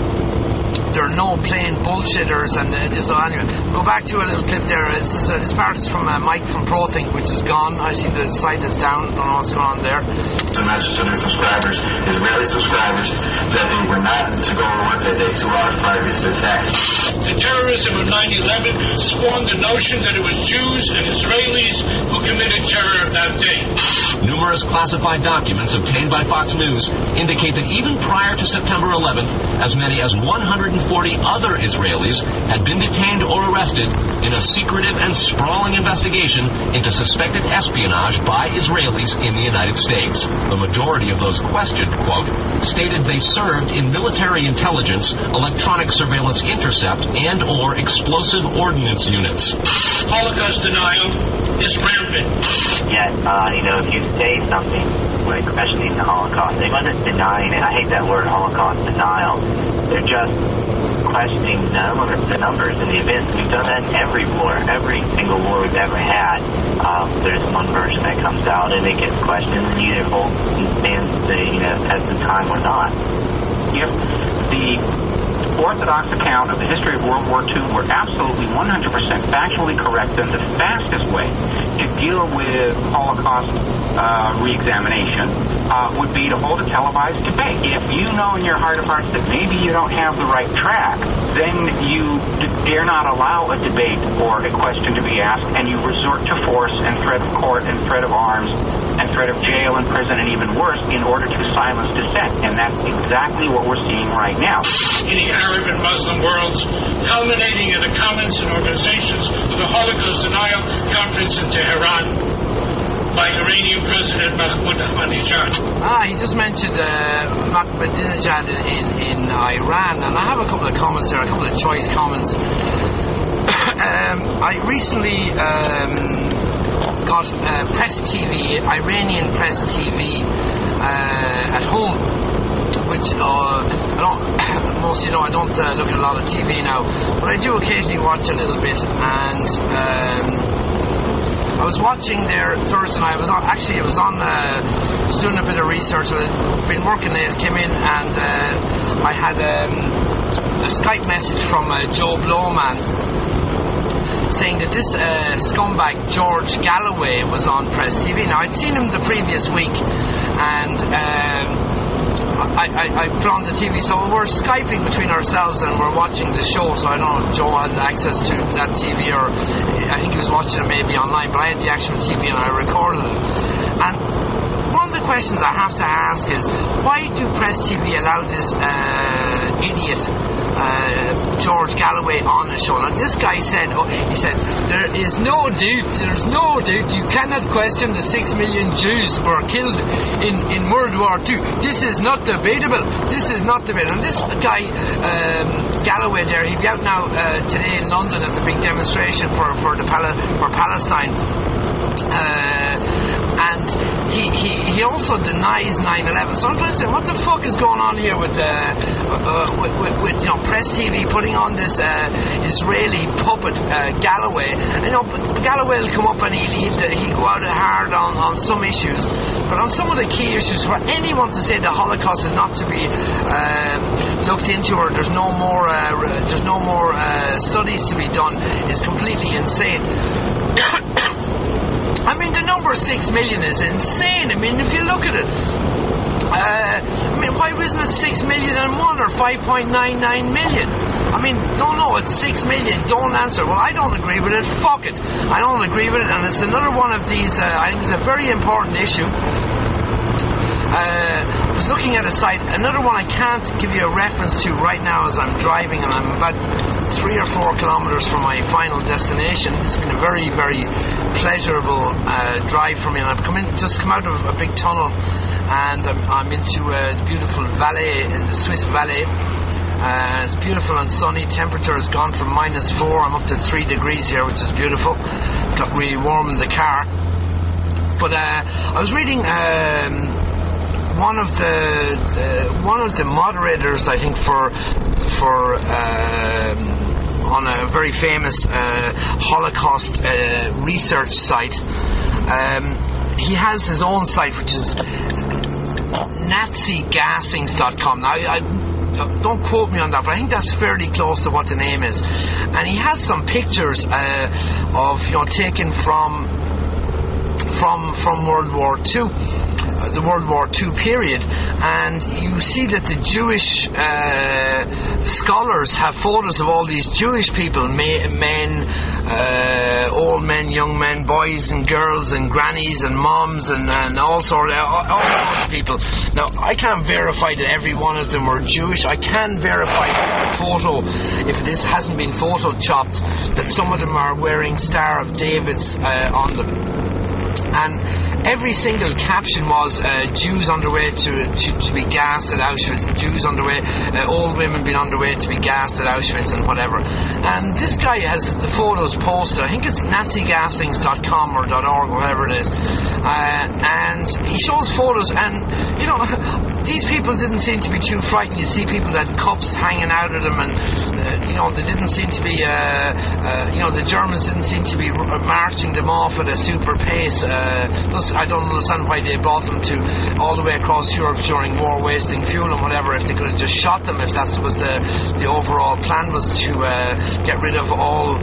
their no plain bullshitters, and so anyway, go back to a little clip there. This part is from Mike from ProThink, which is gone. I see the site is down. I don't know what's going on there. The message to their subscribers, Israeli subscribers, that they were not to go to work that day 2 hours prior to this attack. The terrorism of 9/11 spawned the notion that it was Jews and Israelis who committed terror that day. Numerous classified documents obtained by Fox News indicate that even prior to September 11th, as many as 140 other Israelis had been detained or arrested in a secretive and sprawling investigation into suspected espionage by Israelis in the United States. The majority of those questioned, quote, stated they served in military intelligence, electronic surveillance intercept, and or explosive ordnance units. Holocaust denial is rampant. Yet, if you say something, like especially in the Holocaust, they wasn't denying it. I hate that word, Holocaust denial. They're just questioning the numbers and the events. We've done that in every war, every single war we've ever had. There's one version that comes out and it gets questioned, and either holds and stands the test of time or not. If the Orthodox account of the history of World War II were absolutely 100% factually correct, then the fastest way to deal with Holocaust re-examination would be to hold a televised debate. If you know in your heart of hearts that maybe you don't have the right track, then you dare not allow a debate or a question to be asked, and you resort to force and threat of court and threat of arms and threat of jail and prison and even worse in order to silence dissent. And that's exactly what we're seeing right now. In the Arab and Muslim worlds, culminating in the comments and organizations of the Holocaust Denial Conference in Tehran by Iranian President Mahmoud Ahmadinejad. He just mentioned Ahmadinejad in Iran, and I have a couple of comments there, a couple of choice comments. I recently got Press TV, Iranian Press TV at home, which I don't look at a lot of TV now, but I do occasionally watch a little bit, and I was watching there Thursday night. I was doing a bit of research. I'd been working late, came in, and I had a Skype message from Joe Blowman saying that this scumbag George Galloway was on Press TV. Now, I'd seen him the previous week, and I put on the TV, so we're Skyping between ourselves and we're watching the show. So I don't know if Joe had access to that TV, or I think he was watching it maybe online, but I had the actual TV and I recorded it. And one of the questions I have to ask is, why do Press TV allow this idiot George Galloway on the show? Now, this guy said, there's no doubt, you cannot question the 6 million Jews who were killed in World War II. This is not debatable. And this guy, Galloway there, he'll be out now today in London at the big demonstration for Palestine. And he also denies 9/11. So I'm trying to say, what the fuck is going on here with Press TV putting on this Israeli puppet Galloway? Galloway will come up and he'll go out hard on some issues, but on some of the key issues, for anyone to say the Holocaust is not to be looked into, or there's no more studies to be done, is completely insane. I mean, the number 6 million is insane. I mean, if you look at it, why wasn't it 6,000,001 or 5.99 million? I mean, no, it's 6 million. Don't answer. Well, I don't agree with it. Fuck it. I don't agree with it, and it's another one of these. I think it's a very important issue. I was looking at a site, another one I can't give you a reference to right now as I'm driving, and I'm about 3 or 4 kilometers from my final destination. It's been a very, very pleasurable drive for me, and I've just come out of a big tunnel, and I'm into the beautiful Valais, in the Swiss Valais. It's beautiful and sunny. Temperature has gone from -4. I'm up to 3 degrees here, which is beautiful. Got really warm in the car. But I was reading one of the moderators, I think, for on a very famous Holocaust research site. He has his own site, which is NaziGassings.com. Now, I don't quote me on that, but I think that's fairly close to what the name is. And he has some pictures of taken from World War II, the World War II period, and you see that the Jewish scholars have photos of all these Jewish people, men, old men, young men, boys and girls, and grannies and moms, and all sorts of people. Now, I can't verify that every one of them were Jewish. I can verify the photo, if this hasn't been photoshopped, that some of them are wearing Star of David's on them. And every single caption was Jews on their way to be gassed at Auschwitz, Jews on their way, old women being on their way to be gassed at Auschwitz and whatever. And this guy has the photos posted. I think it's NaziGassings.com or .org, whatever it is. And he shows photos, and these people didn't seem to be too frightened. You see people that had cups hanging out of them, and they didn't seem to be the Germans didn't seem to be marching them off at a super pace. I don't understand why they brought them to all the way across Europe during war, wasting fuel and whatever, if they could have just shot them, if that was the overall plan, was to get rid of all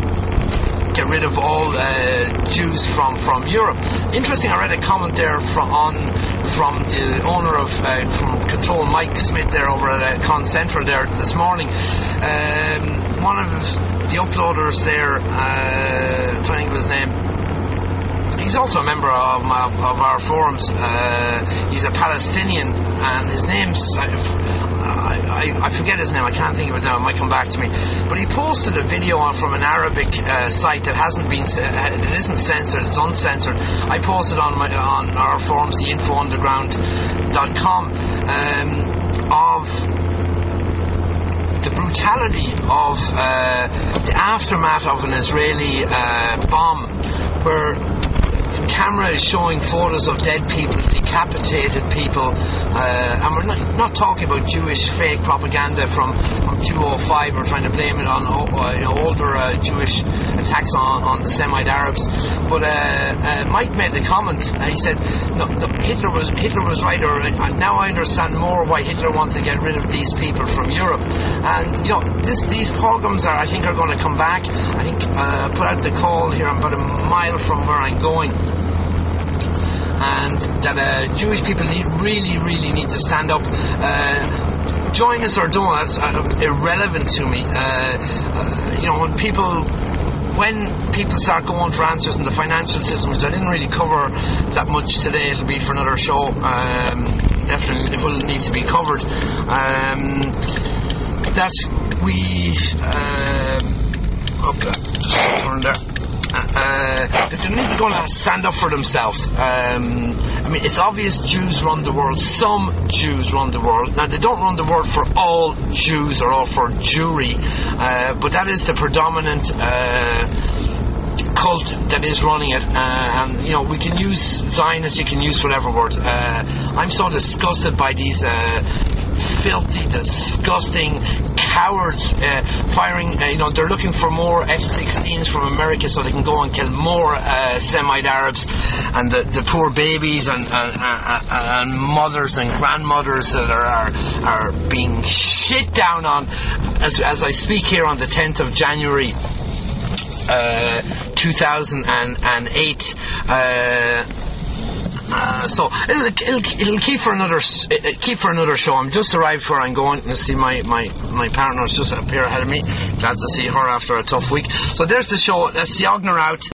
Jews from Europe. Interesting, I read a comment there from the owner of from Control, Mike Smith, there over at Concentra there this morning. One of the uploaders there, I'm trying to think of his name. He's also a member of our forums. He's a Palestinian, and his name's I forget his name. I can't think of it now. It might come back to me. But he posted a video from an Arabic site that that isn't censored. It's uncensored. I posted on our forums, theinfounderground.com, of the brutality of the aftermath of an Israeli bomb, where camera is showing photos of dead people, decapitated people, and we're not talking about Jewish fake propaganda from 2005. We're trying to blame it on older Jewish attacks on the Semite Arabs. But Mike made the comment. He said, no, Hitler was right. Or now I understand more why Hitler wanted to get rid of these people from Europe. And these pogroms I think are going to come back. I think put out the call here. I'm about a mile from where I'm going. And that Jewish people really need to stand up. Join us or don't, that's irrelevant to me. When people start going for answers in the financial system, which I didn't really cover that much today, it'll be for another show. Definitely it will need to be covered. That we turn there. They need to go and stand up for themselves. It's obvious Jews run the world. Some Jews run the world. Now, they don't run the world for all Jews or all for Jewry, but that is the predominant cult that is running it. And we can use Zionist, you can use whatever word. I'm so disgusted by these filthy, disgusting cowards firing. They're looking for more F-16s from America so they can go and kill more Semite Arabs and the poor babies and mothers and grandmothers that are being shit down on as I speak here on the 10th of January 2008. So it'll keep for another show. I'm just arrived where I'm going to see my partner's just up here ahead of me. Glad to see her after a tough week. So there's the show. That's the Ogner out.